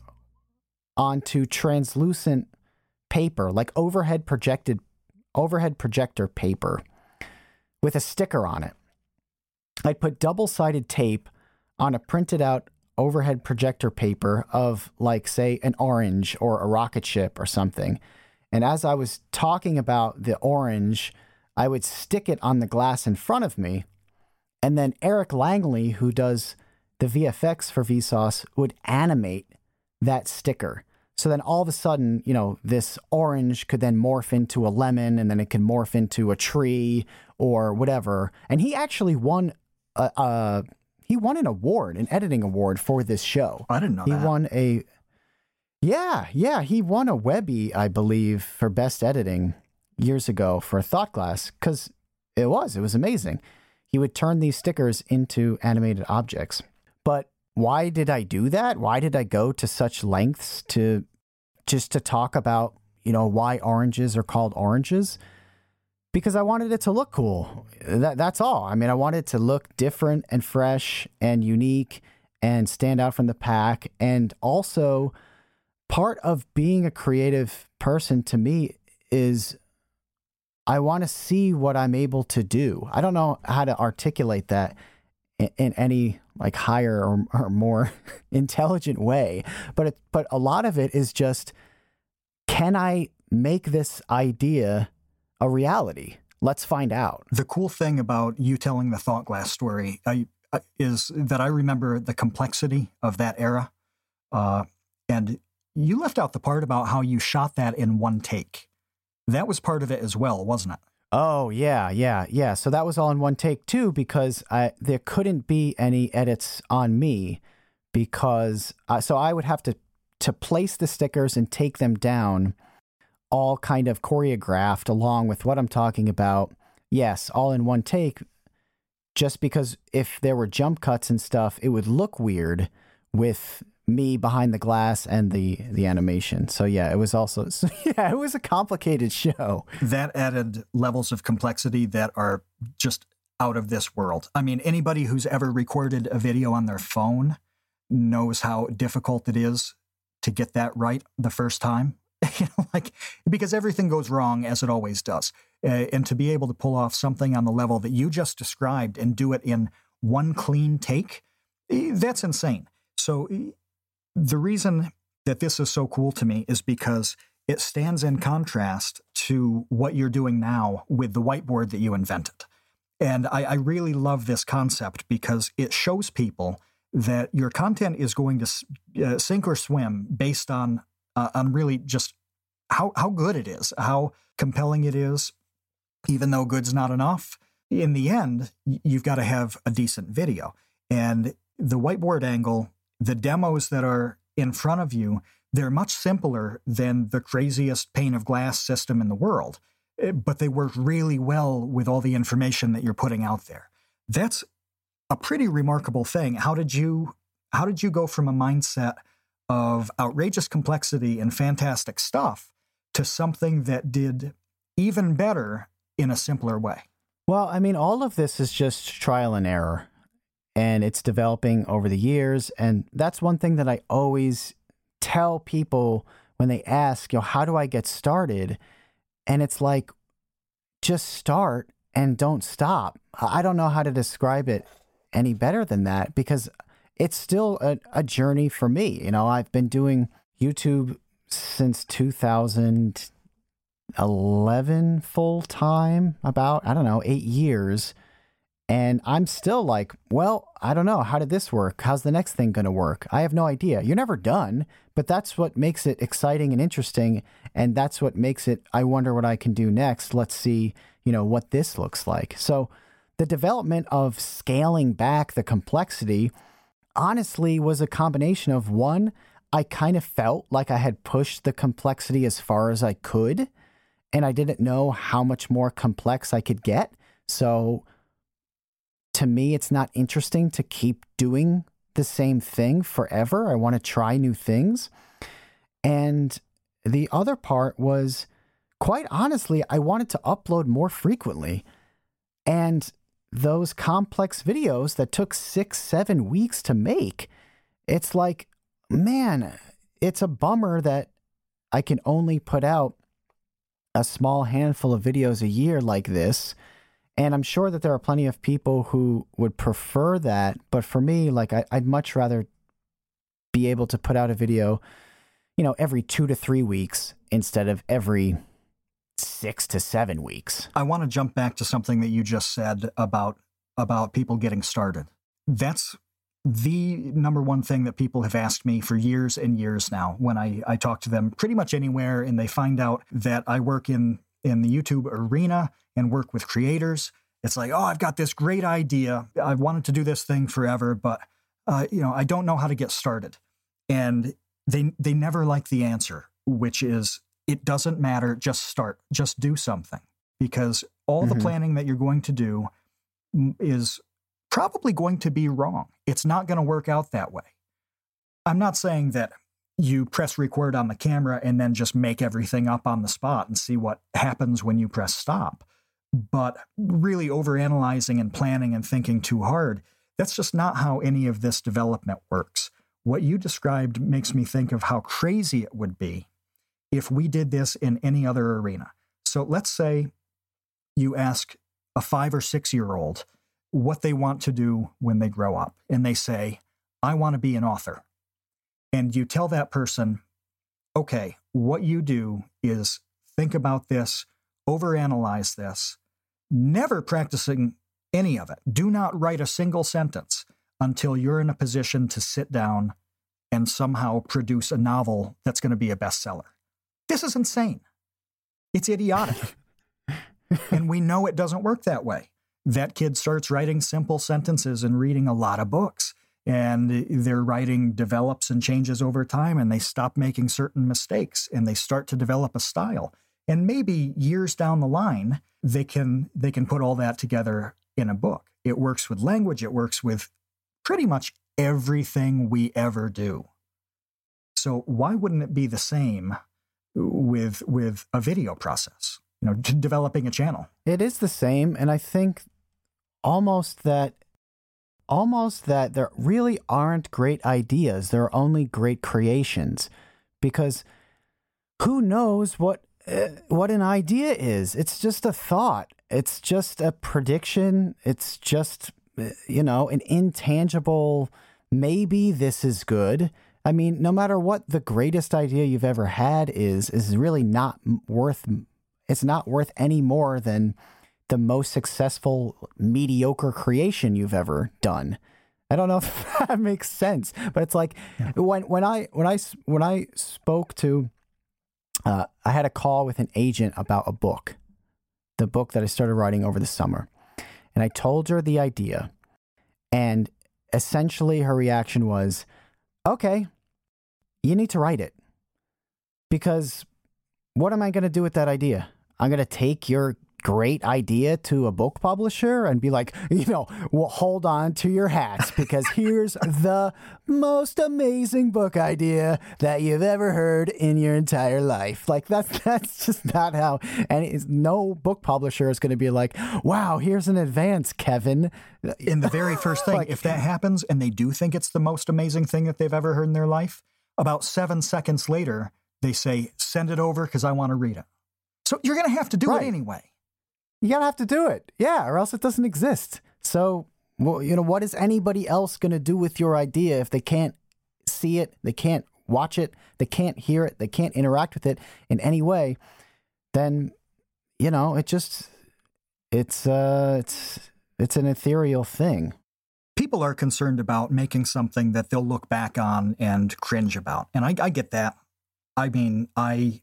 onto translucent paper, like overhead projected overhead projector paper with a sticker on it. I'd put double-sided tape on a printed out overhead projector paper of, like, say, an orange or a rocket ship or something. And as I was talking about the orange, I would stick it on the glass in front of me. And then Eric Langley, who does the V F X for Vsauce, would animate that sticker. So then all of a sudden, you know, this orange could then morph into a lemon, and then it could morph into a tree or whatever. And he actually won a, a he won an award, an editing award for this show. I didn't know he that. He won a, yeah, yeah, he won a Webby, I believe, for best editing years ago for Thought Glass, because it was, it was amazing. He would turn these stickers into animated objects. But why did I do that? Why did I go to such lengths to just to talk about, you know, why oranges are called oranges? Because I wanted it to look cool. That that's all. I mean, I wanted it to look different and fresh and unique and stand out from the pack. And also, part of being a creative person to me is I want to see what I'm able to do. I don't know how to articulate that in, in any like higher or, or more intelligent way, but it, but a lot of it is just, can I make this idea a reality? Let's find out. The cool thing about you telling the Thought Glass story I, uh, is that I remember the complexity of that era, uh, and you left out the part about how you shot that in one take. That was part of it as well, wasn't it? Oh, yeah, yeah, yeah. So that was all in one take, too, because I, there couldn't be any edits on me because uh, so I would have to, to place the stickers and take them down, all kind of choreographed along with what I'm talking about. Yes, all in one take, just because if there were jump cuts and stuff, it would look weird with me behind the glass and the the animation. So yeah, it was also so yeah, it was a complicated show. That added levels of complexity that are just out of this world. I mean, anybody who's ever recorded a video on their phone knows how difficult it is to get that right the first time. You know, like, because everything goes wrong as it always does. Uh, and to be able to pull off something on the level that you just described and do it in one clean take, that's insane. So the reason that this is so cool to me is because it stands in contrast to what you're doing now with the whiteboard that you invented. And I, I really love this concept because it shows people that your content is going to uh, sink or swim based on uh, on really just how, how good it is, how compelling it is. Even though good's not enough, in the end, you've got to have a decent video. And the whiteboard angle, the demos that are in front of you, they're much simpler than the craziest pane of glass system in the world, but they work really well with all the information that you're putting out there. That's a pretty remarkable thing. How did you, how did you go from a mindset of outrageous complexity and fantastic stuff to something that did even better in a simpler way? Well, I mean, all of this is just trial and error, and it's developing over the years. And that's one thing that I always tell people when they ask, you know, how do I get started? And it's like, just start and don't stop. I don't know how to describe it any better than that, because it's still a, a journey for me. You know, I've been doing YouTube since two thousand eleven full time, about, I don't know, eight years. And I'm still like, well, I don't know. How did this work? How's the next thing going to work? I have no idea. You're never done, but that's what makes it exciting and interesting. And that's what makes it, I wonder what I can do next. Let's see, you know, what this looks like. So the development of scaling back the complexity honestly was a combination of, one, I kind of felt like I had pushed the complexity as far as I could, and I didn't know how much more complex I could get. So to me, it's not interesting to keep doing the same thing forever. I want to try new things. And the other part was, quite honestly, I wanted to upload more frequently. And those complex videos that took six, seven weeks to make, it's like, man, it's a bummer that I can only put out a small handful of videos a year like this. And I'm sure that there are plenty of people who would prefer that. But for me, like, I, I'd much rather be able to put out a video, you know, every two to three weeks instead of every six to seven weeks. I want to jump back to something that you just said about, about people getting started. That's the number one thing that people have asked me for years and years now when I, I talk to them pretty much anywhere and they find out that I work in, in the YouTube arena and work with creators. It's like, oh, I've got this great idea. I've wanted to do this thing forever, but uh, you know, I don't know how to get started. And they they never like the answer, which is, it doesn't matter. Just start. Just do something, because all mm-hmm. the planning that you're going to do is probably going to be wrong. It's not going to work out that way. I'm not saying that you press record on the camera and then just make everything up on the spot and see what happens when you press stop. But really overanalyzing and planning and thinking too hard, that's just not how any of this development works. What you described makes me think of how crazy it would be if we did this in any other arena. So let's say you ask a five or six year old what they want to do when they grow up, and they say, I want to be an author. And you tell that person, okay, what you do is think about this, overanalyze this, never practicing any of it. Do not write a single sentence until you're in a position to sit down and somehow produce a novel that's going to be a bestseller. This is insane. It's idiotic. And we know it doesn't work that way. That kid starts writing simple sentences and reading a lot of books. And their writing develops and changes over time, and they stop making certain mistakes, and they start to develop a style. And maybe years down the line, they can they can put all that together in a book. It works with language. It works with pretty much everything we ever do. So why wouldn't it be the same with with a video process? You know, d- developing a channel. It is the same, and I think almost that almost that there really aren't great ideas. There are only great creations, because who knows what uh, what an idea is? It's just a thought. It's just a prediction. It's just, you know, an intangible, maybe this is good. I mean, no matter what the greatest idea you've ever had is, is really not worth, it's not worth any more than the most successful mediocre creation you've ever done. I don't know if that makes sense, but it's like yeah. when, when I, when I, when I spoke to, uh, I had a call with an agent about a book, the book that I started writing over the summer. And I told her the idea, and essentially her reaction was, okay, you need to write it, because what am I going to do with that idea? I'm going to take your great idea to a book publisher and be like, you know, well, hold on to your hats because here's the most amazing book idea that you've ever heard in your entire life. Like that's that's just not how, and it's, no book publisher is going to be like, wow, here's an advance, Kevin. In the very first thing, like, if that happens and they do think it's the most amazing thing that they've ever heard in their life, about seven seconds later, they say, send it over because I want to read it. So you're going to have to do right. it anyway. You gotta have to do it. Yeah, or else it doesn't exist. So, well, you know, what is anybody else going to do with your idea if they can't see it, they can't watch it, they can't hear it, they can't interact with it in any way? Then, you know, it just, it's, uh, it's, it's an ethereal thing. People are concerned about making something that they'll look back on and cringe about. And I, I get that. I mean, I...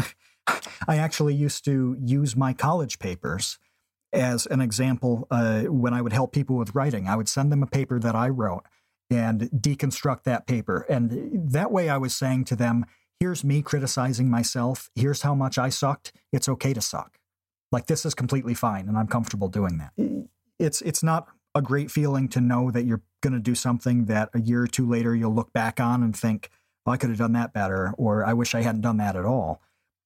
I actually used to use my college papers as an example uh, when I would help people with writing. I would send them a paper that I wrote and deconstruct that paper. And that way I was saying to them, here's me criticizing myself. Here's how much I sucked. It's okay to suck. Like, this is completely fine, and I'm comfortable doing that. It's, it's not a great feeling to know that you're going to do something that a year or two later you'll look back on and think, well, I could have done that better, or I wish I hadn't done that at all.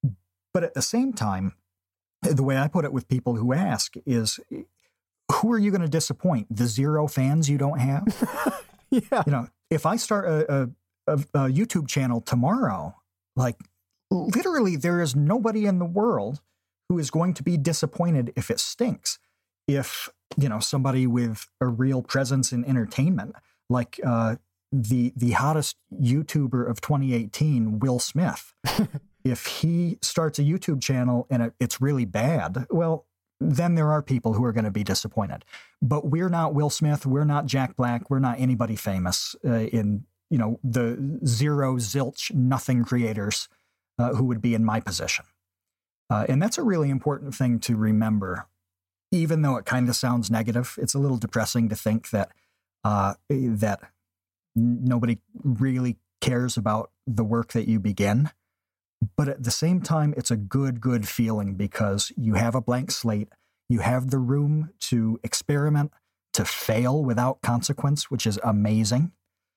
But at the same time, the way I put it with people who ask is, who are you going to disappoint? The zero fans you don't have? Yeah. You know, if I start a, a, a YouTube channel tomorrow, like literally there is nobody in the world who is going to be disappointed if it stinks. If, you know, somebody with a real presence in entertainment, like uh, the the hottest YouTuber of twenty eighteen, Will Smith, if he starts a YouTube channel and it, it's really bad, well, then there are people who are going to be disappointed. But we're not Will Smith. We're not Jack Black. We're not anybody famous uh, in, you know, the zero, zilch, nothing creators uh, who would be in my position. Uh, and that's a really important thing to remember. Even though it kind of sounds negative, it's a little depressing to think that uh, that nobody really cares about the work that you begin. But at the same time, it's a good, good feeling because you have a blank slate. You have the room to experiment, to fail without consequence, which is amazing.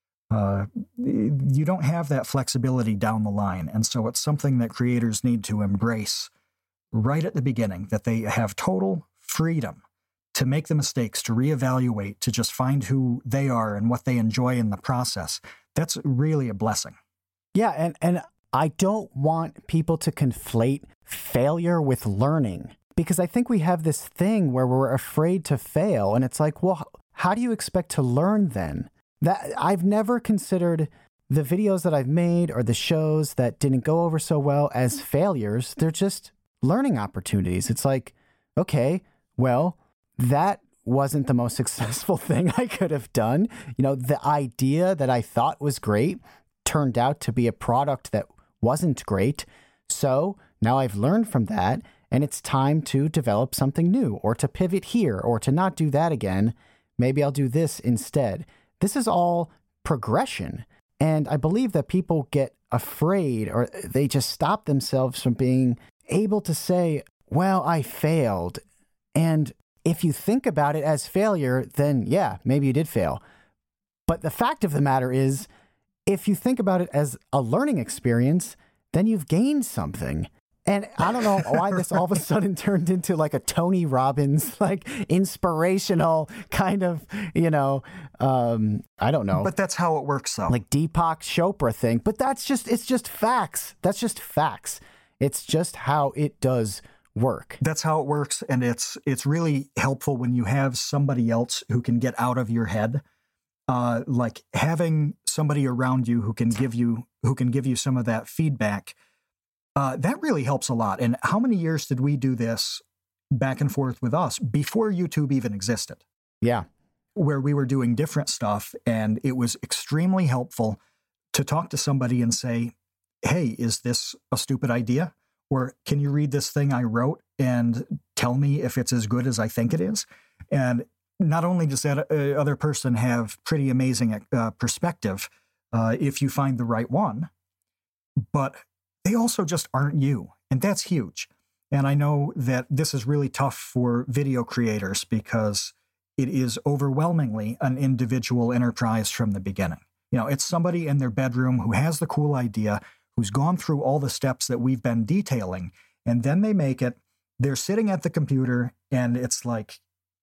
Uh, you don't have that flexibility down the line. And so it's something that creators need to embrace right at the beginning, that they have total freedom to make the mistakes, to reevaluate, to just find who they are and what they enjoy in the process. That's really a blessing. Yeah, and, and I don't want people to conflate failure with learning, because I think we have this thing where we're afraid to fail. And it's like, well, how do you expect to learn then? That I've never considered the videos that I've made or the shows that didn't go over so well as failures. They're just learning opportunities. It's like, okay, well, that wasn't the most successful thing I could have done. You know, the idea that I thought was great turned out to be a product that wasn't great. So now I've learned from that, and it's time to develop something new, or to pivot here, or to not do that again. Maybe I'll do this instead. This is all progression. And I believe that people get afraid, or they just stop themselves from being able to say, well, I failed. And if you think about it as failure, then yeah, maybe you did fail. But the fact of the matter is, if you think about it as a learning experience, then you've gained something. And I don't know why this all of a sudden turned into like a Tony Robbins, like inspirational kind of, you know, um, I don't know. But that's how it works, though. Like Deepak Chopra thing. But that's just, it's just facts. That's just facts. It's just how it does work. That's how it works. And it's, it's really helpful when you have somebody else who can get out of your head. Uh, like having somebody around you who can give you, who can give you some of that feedback. Uh, that really helps a lot. And how many years did we do this back and forth with us before YouTube even existed? Yeah. Where we were doing different stuff, and it was extremely helpful to talk to somebody and say, hey, is this a stupid idea? Or can you read this thing I wrote and tell me if it's as good as I think it is? And not only does that uh, other person have pretty amazing uh, perspective uh, if you find the right one, but they also just aren't you. And that's huge. And I know that this is really tough for video creators because it is overwhelmingly an individual enterprise from the beginning. You know, it's somebody in their bedroom who has the cool idea, who's gone through all the steps that we've been detailing, and then they make it. They're sitting at the computer, and it's like,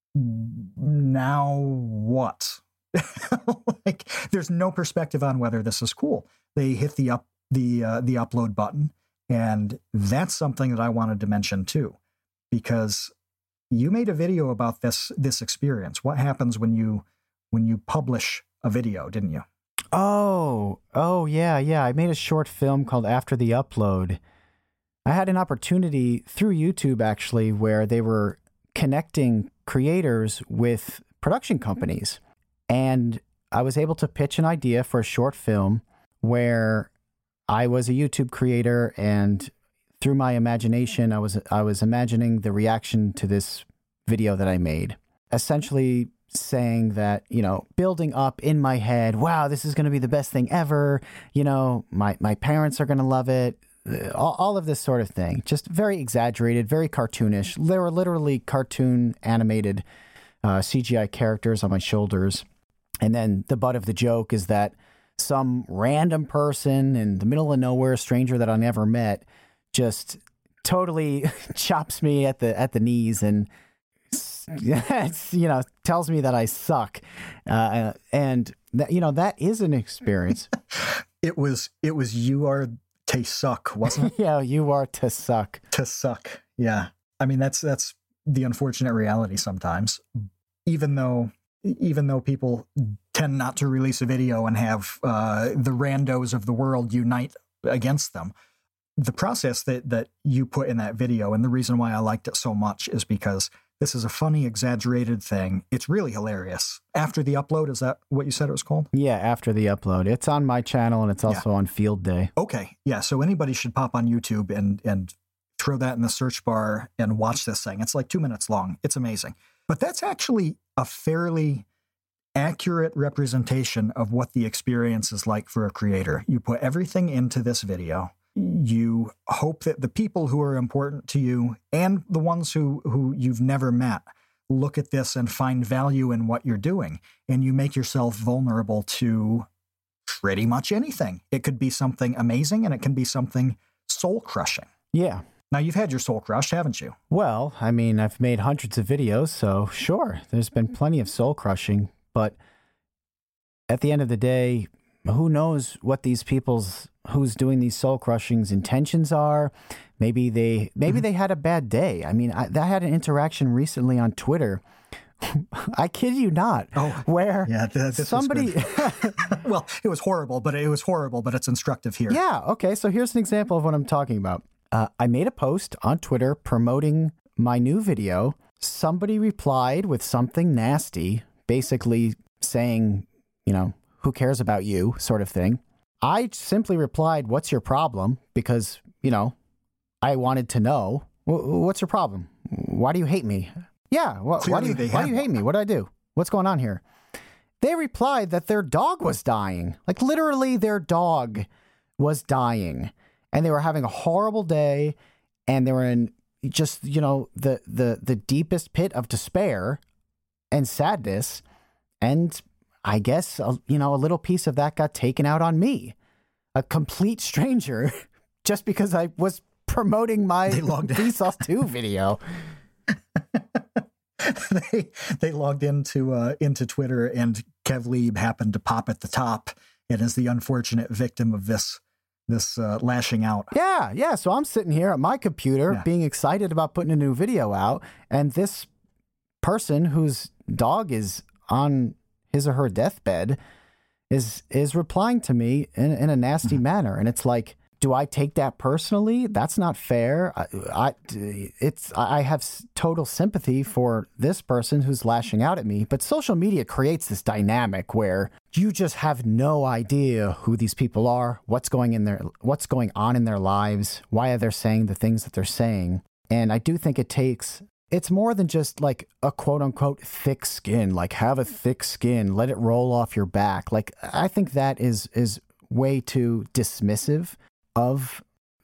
now what? Like, there's no perspective on whether this is cool. They hit the up the uh, the upload button, and that's something that I wanted to mention too, because you made a video about this this experience. What happens when you when you publish a video, didn't you? Oh, oh yeah, yeah. I made a short film called After the Upload. I had an opportunity through YouTube actually where they were connecting creators with production companies. And I was able to pitch an idea for a short film where I was a YouTube creator, and through my imagination, I was I was imagining the reaction to this video that I made. Essentially saying that, you know, building up in my head, wow, this is going to be the best thing ever. You know, my, my parents are going to love it. All, all of this sort of thing. Just very exaggerated, very cartoonish. There were literally cartoon animated uh, C G I characters on my shoulders. And then the butt of the joke is that some random person in the middle of nowhere, a stranger that I never met, just totally chops me at the at the knees and it's, you know, tells me that I suck. Uh, and that, you know, that is an experience. It was it was you are to suck, wasn't it? Yeah, you are to suck. To suck. Yeah. I mean, that's that's the unfortunate reality sometimes. Even though even though people tend not to release a video and have uh, the randos of the world unite against them, the process that that you put in that video, and the reason why I liked it so much, is because this is a funny, exaggerated thing. It's really hilarious. After the Upload, is that what you said it was called? Yeah, After the Upload. It's on my channel, and it's also yeah. on Field Day. Okay, yeah, so anybody should pop on YouTube and and throw that in the search bar and watch this thing. It's like two minutes long. It's amazing. But that's actually a fairly accurate representation of what the experience is like for a creator. You put everything into this video. You hope that the people who are important to you and the ones who, who you've never met look at this and find value in what you're doing. And you make yourself vulnerable to pretty much anything. It could be something amazing, and it can be something soul-crushing. Yeah. Now, you've had your soul crushed, haven't you? Well, I mean, I've made hundreds of videos, so sure, there's been plenty of soul-crushing. But at the end of the day, who knows what these people's, who's doing these soul crushings intentions are? Maybe they, maybe mm-hmm. they had a bad day. I mean, I, I had an interaction recently on Twitter. I kid you not. Oh, where yeah, th- somebody, well, it was horrible, but it was horrible, but it's instructive here. Yeah. Okay. So here's an example of what I'm talking about. Uh, I made a post on Twitter promoting my new video. Somebody replied with something nasty, basically saying, you know, who cares about you, sort of thing. I simply replied, what's your problem? Because, you know, I wanted to know, what's your problem? Why do you hate me? Yeah, wh- why do you, why do you hate me? What did I do? What's going on here? They replied that their dog was dying. Like, literally, their dog was dying. And they were having a horrible day, and they were in just, you know, the the the deepest pit of despair and sadness. And I guess, you know, a little piece of that got taken out on me, a complete stranger, just because I was promoting my Vsauce two video. they they logged into uh, into Twitter, and Kevleeb happened to pop at the top and is the unfortunate victim of this this uh, lashing out. Yeah, yeah. So I'm sitting here at my computer yeah. being excited about putting a new video out, and this person whose dog is on his or her deathbed is is replying to me in, in a nasty mm-hmm. manner. And it's like, do I take that personally? That's not fair. I, I, it's, I have total sympathy for this person who's lashing out at me, but social media creates this dynamic where you just have no idea who these people are, what's going in their, what's going on in their lives, why are they saying the things that they're saying. And I do think it takes, it's more than just like a quote unquote thick skin, like have a thick skin, let it roll off your back. Like, I think that is, is way too dismissive of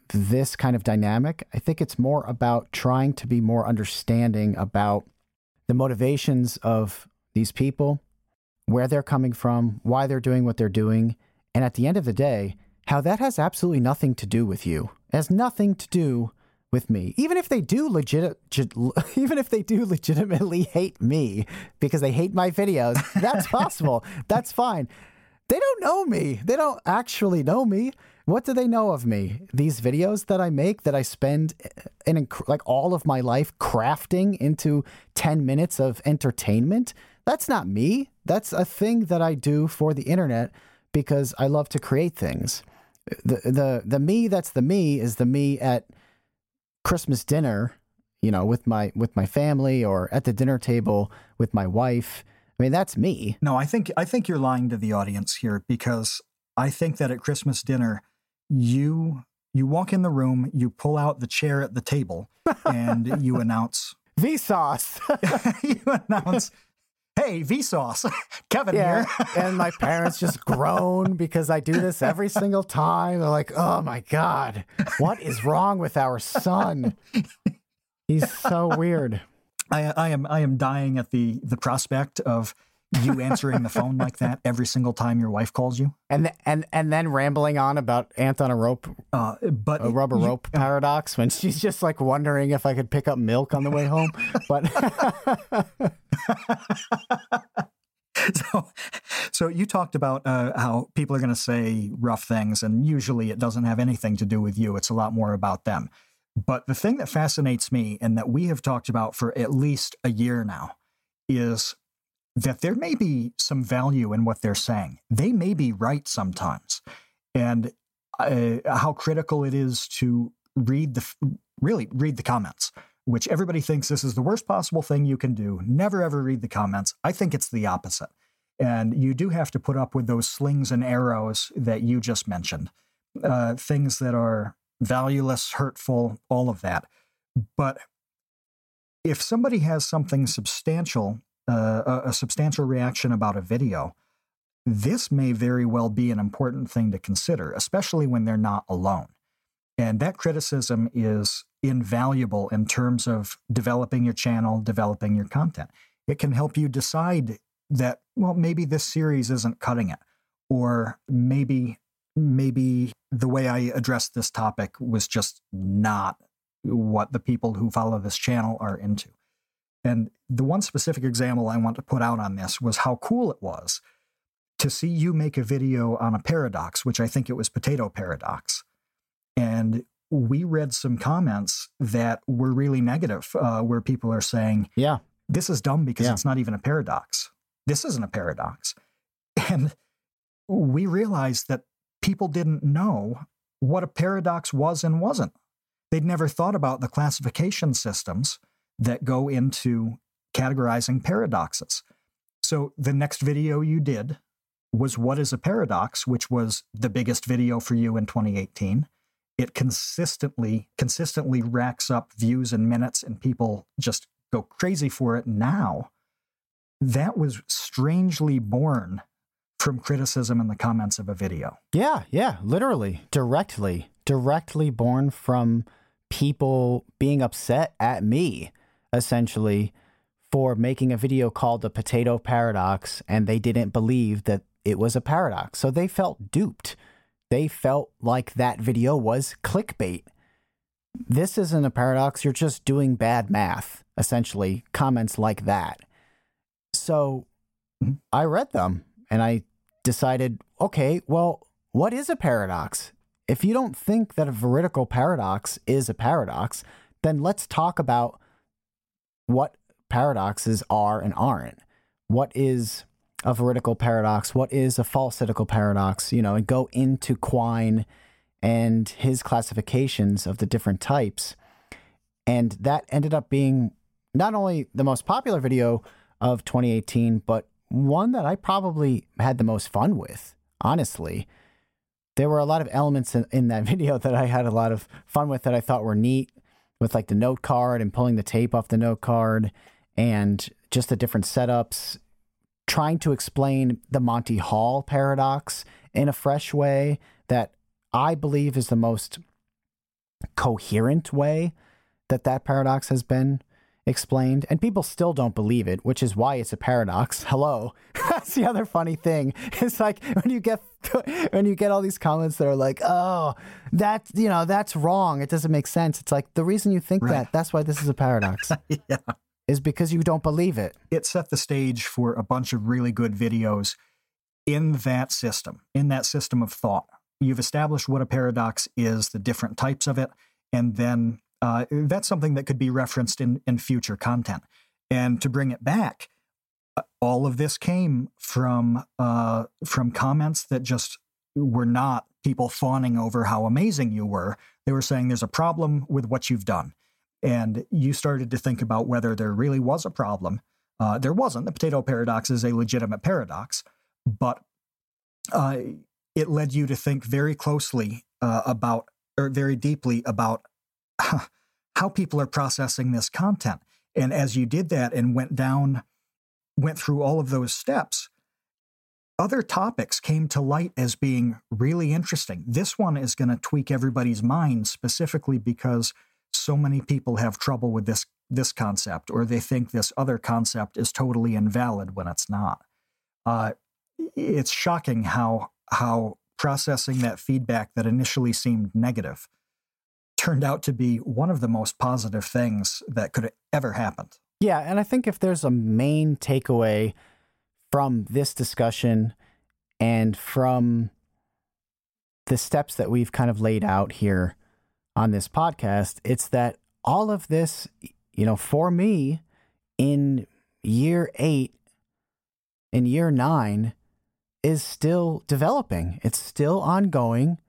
this kind of dynamic. I think it's more about trying to be more understanding about the motivations of these people, where they're coming from, why they're doing what they're doing, and at the end of the day, how that has absolutely nothing to do with you. It has nothing to do with me. Even if they do legit, even if they do legitimately hate me because they hate my videos, that's possible. That's fine. They don't know me. They don't actually know me. What do they know of me? These videos that I make, that I spend in like all of my life crafting into ten minutes of entertainment. That's not me. That's a thing that I do for the internet because I love to create things. The the the me that's the me is the me at Christmas dinner, you know, with my with my family, or at the dinner table with my wife. I mean, that's me. No, I think I think you're lying to the audience here, because I think that at Christmas dinner, you you walk in the room, you pull out the chair at the table, and you announce Vsauce. you announce, "Hey, Vsauce, Kevin yeah. here." And my parents just groan because I do this every single time. They're like, "Oh my God, what is wrong with our son? He's so weird." I, I am I am dying at the the prospect of you answering the phone like that every single time your wife calls you, and th- and and then rambling on about ant on a rope, uh, but a rubber you, rope paradox, when she's just like wondering if I could pick up milk on the way home. But so, so you talked about uh, how people are going to say rough things, and usually it doesn't have anything to do with you. It's a lot more about them. But the thing that fascinates me, and that we have talked about for at least a year now, is that there may be some value in what they're saying. They may be right sometimes. And uh, how critical it is to read the, really read the comments, which everybody thinks this is the worst possible thing you can do. Never, ever read the comments. I think it's the opposite. And you do have to put up with those slings and arrows that you just mentioned, uh, things that are valueless, hurtful, all of that. But if somebody has something substantial, uh, a, a substantial reaction about a video, this may very well be an important thing to consider, especially when they're not alone. And that criticism is invaluable in terms of developing your channel, developing your content. It can help you decide that, well, maybe this series isn't cutting it, or maybe maybe the way I addressed this topic was just not what the people who follow this channel are into. And the one specific example I want to put out on this was how cool it was to see you make a video on a paradox, which I think it was Potato Paradox. And we read some comments that were really negative, uh, where people are saying, yeah, this is dumb because yeah. it's not even a paradox. This isn't a paradox. And we realized that people didn't know what a paradox was and wasn't. They'd never thought about the classification systems that go into categorizing paradoxes. So the next video you did was What is a Paradox, which was the biggest video for you in twenty eighteen. It consistently, consistently racks up views and minutes, and people just go crazy for it now. That was strangely born from criticism in the comments of a video. Yeah, yeah, literally, directly, directly born from people being upset at me, essentially, for making a video called The Potato Paradox, and they didn't believe that it was a paradox. So they felt duped. They felt like that video was clickbait. This isn't a paradox. You're just doing bad math, essentially, comments like that. So mm-hmm. I read them and I decided, okay, well, what is a paradox? If you don't think that a veridical paradox is a paradox, then let's talk about what paradoxes are and aren't. What is a veridical paradox? What is a falsidical paradox? You know, and go into Quine and his classifications of the different types. And that ended up being not only the most popular video of twenty eighteen, but one that I probably had the most fun with, honestly. There were a lot of elements in, in that video that I had a lot of fun with that I thought were neat, with like the note card and pulling the tape off the note card and just the different setups, trying to explain the Monty Hall paradox in a fresh way that I believe is the most coherent way that that paradox has been explained, and people still don't believe it, which is why it's a paradox. Hello. That's the other funny thing. It's like when you get when you get all these comments that are like, oh, that, you know, that's wrong. It doesn't make sense. It's like the reason you think right. that, that's why this is a paradox. Yeah. Is because you don't believe it. It set the stage for a bunch of really good videos in that system, in that system of thought. You've established what a paradox is, the different types of it, and then Uh, that's something that could be referenced in, in future content. And to bring it back, uh, all of this came from uh, from comments that just were not people fawning over how amazing you were. They were saying there's a problem with what you've done. And you started to think about whether there really was a problem. Uh, there wasn't. The potato paradox is a legitimate paradox, but uh, it led you to think very closely uh, about, or very deeply about how people are processing this content. And as you did that and went down, went through all of those steps, other topics came to light as being really interesting. This one is going to tweak everybody's mind specifically because so many people have trouble with this, this concept, or they think this other concept is totally invalid when it's not. Uh, it's shocking how, how processing that feedback that initially seemed negative turned out to be one of the most positive things that could have ever happened. Yeah, and I think if there's a main takeaway from this discussion and from the steps that we've kind of laid out here on this podcast, it's that all of this, you know, for me, in year eight, in year nine, is still developing. It's still ongoing.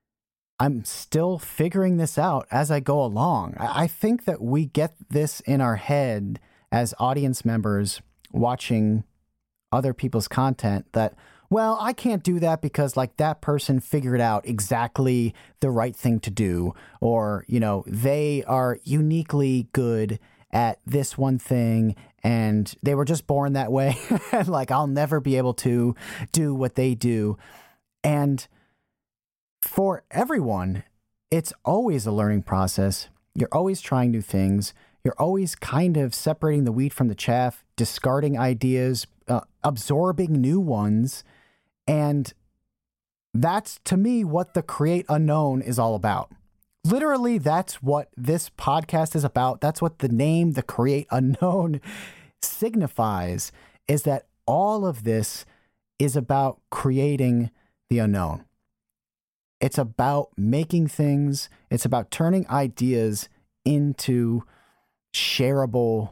I'm still figuring this out as I go along. I think that we get this in our head as audience members watching other people's content that, well, I can't do that because like that person figured out exactly the right thing to do, or, you know, they are uniquely good at this one thing and they were just born that way. And like, I'll never be able to do what they do. And for everyone, it's always a learning process. You're always trying new things. You're always kind of separating the wheat from the chaff, discarding ideas, uh, absorbing new ones. And that's, to me, what the Create Unknown is all about. Literally, that's what this podcast is about. That's what the name, the Create Unknown, signifies, is that all of this is about creating the unknown. It's about making things, it's about turning ideas into shareable,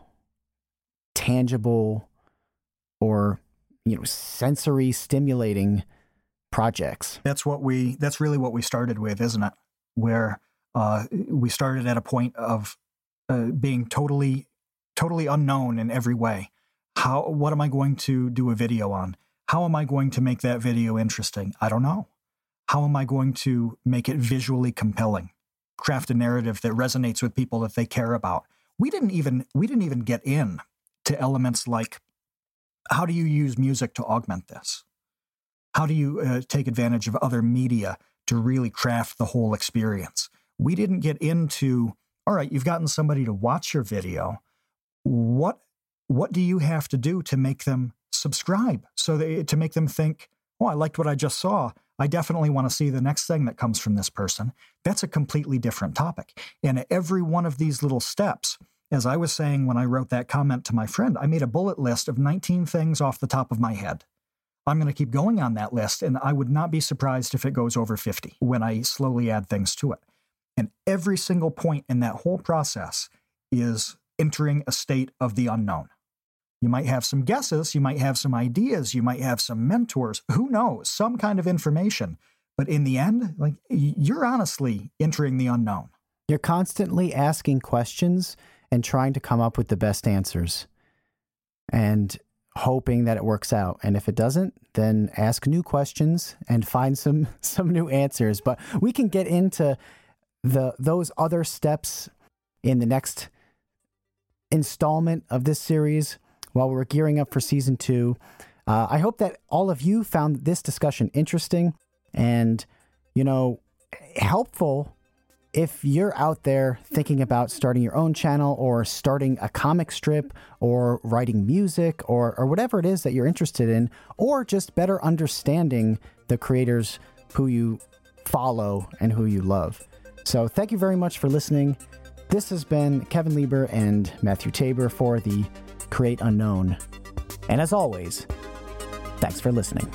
tangible, or, you know, sensory stimulating projects. That's what we, that's really what we started with, isn't it? Where uh, we started at a point of uh, being totally, totally unknown in every way. How, what am I going to do a video on? How am I going to make that video interesting? I don't know. How am I going to make it visually compelling? Craft a narrative that resonates with people that they care about. We didn't even we didn't even get in to elements like, how do you use music to augment this? How do you uh, take advantage of other media to really craft the whole experience? We didn't get into, all right, you've gotten somebody to watch your video. What what do you have to do to make them subscribe? So they, to make them think, oh, I liked what I just saw. I definitely want to see the next thing that comes from this person. That's a completely different topic. And every one of these little steps, as I was saying when I wrote that comment to my friend, I made a bullet list of nineteen things off the top of my head. I'm going to keep going on that list, and I would not be surprised if it goes over fifty when I slowly add things to it. And every single point in that whole process is entering a state of the unknown. You might have some guesses, you might have some ideas, you might have some mentors, who knows, some kind of information. But in the end, like, you're honestly entering the unknown. You're constantly asking questions and trying to come up with the best answers and hoping that it works out. And if it doesn't, then ask new questions and find some some new answers. But we can get into the those other steps in the next installment of this series while we're gearing up for season two. Uh, I hope that all of you found this discussion interesting and, you know, helpful if you're out there thinking about starting your own channel or starting a comic strip or writing music or, or whatever it is that you're interested in, or just better understanding the creators who you follow and who you love. So thank you very much for listening. This has been Kevin Lieber and Matthew Tabor for the Create Unknown. And as always, thanks for listening.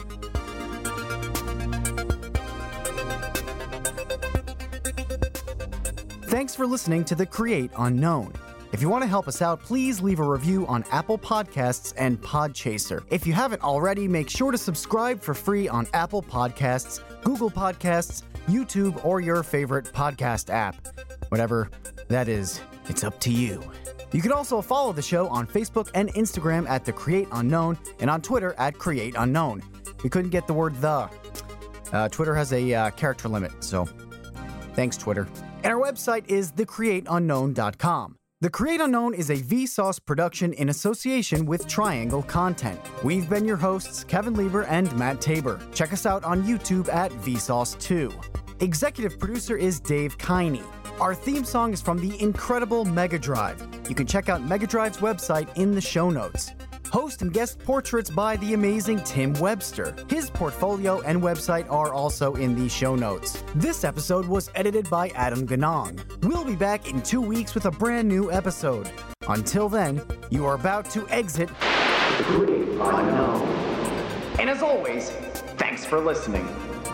Thanks for listening to the Create Unknown. If you want to help us out, please leave a review on Apple Podcasts and Podchaser. If you haven't already, make sure to subscribe for free on Apple Podcasts, Google Podcasts, YouTube, or your favorite podcast app. Whatever that is, it's up to you. You can also follow the show on Facebook and Instagram at The Create Unknown and on Twitter at Create Unknown. We couldn't get the word the. Uh, Twitter has a uh, character limit, so thanks, Twitter. And our website is the create unknown dot com. The Create Unknown is a Vsauce production in association with Triangle Content. We've been your hosts, Kevin Lieber and Matt Tabor. Check us out on YouTube at Vsauce two. Executive producer is Dave Kiney. Our theme song is from the incredible Mega Drive. You can check out Mega Drive's website in the show notes. Host and guest portraits by the amazing Tim Webster. His portfolio and website are also in the show notes. This episode was edited by Adam Ganong. We'll be back in two weeks with a brand new episode. Until then, you are about to exit the Create Unknown. And as always, thanks for listening.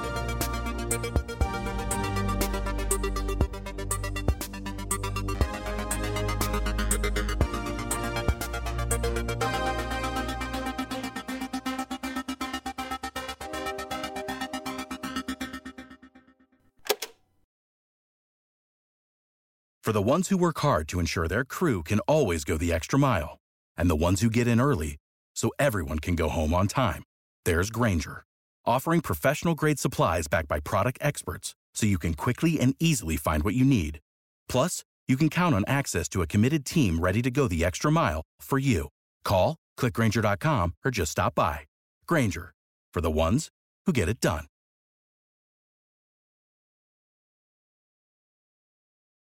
For the ones who work hard to ensure their crew can always go the extra mile, and the ones who get in early so everyone can go home on time, there's Grainger, offering professional-grade supplies backed by product experts so you can quickly and easily find what you need. Plus, you can count on access to a committed team ready to go the extra mile for you. Call, click Grainger dot com, or just stop by. Grainger, for the ones who get it done.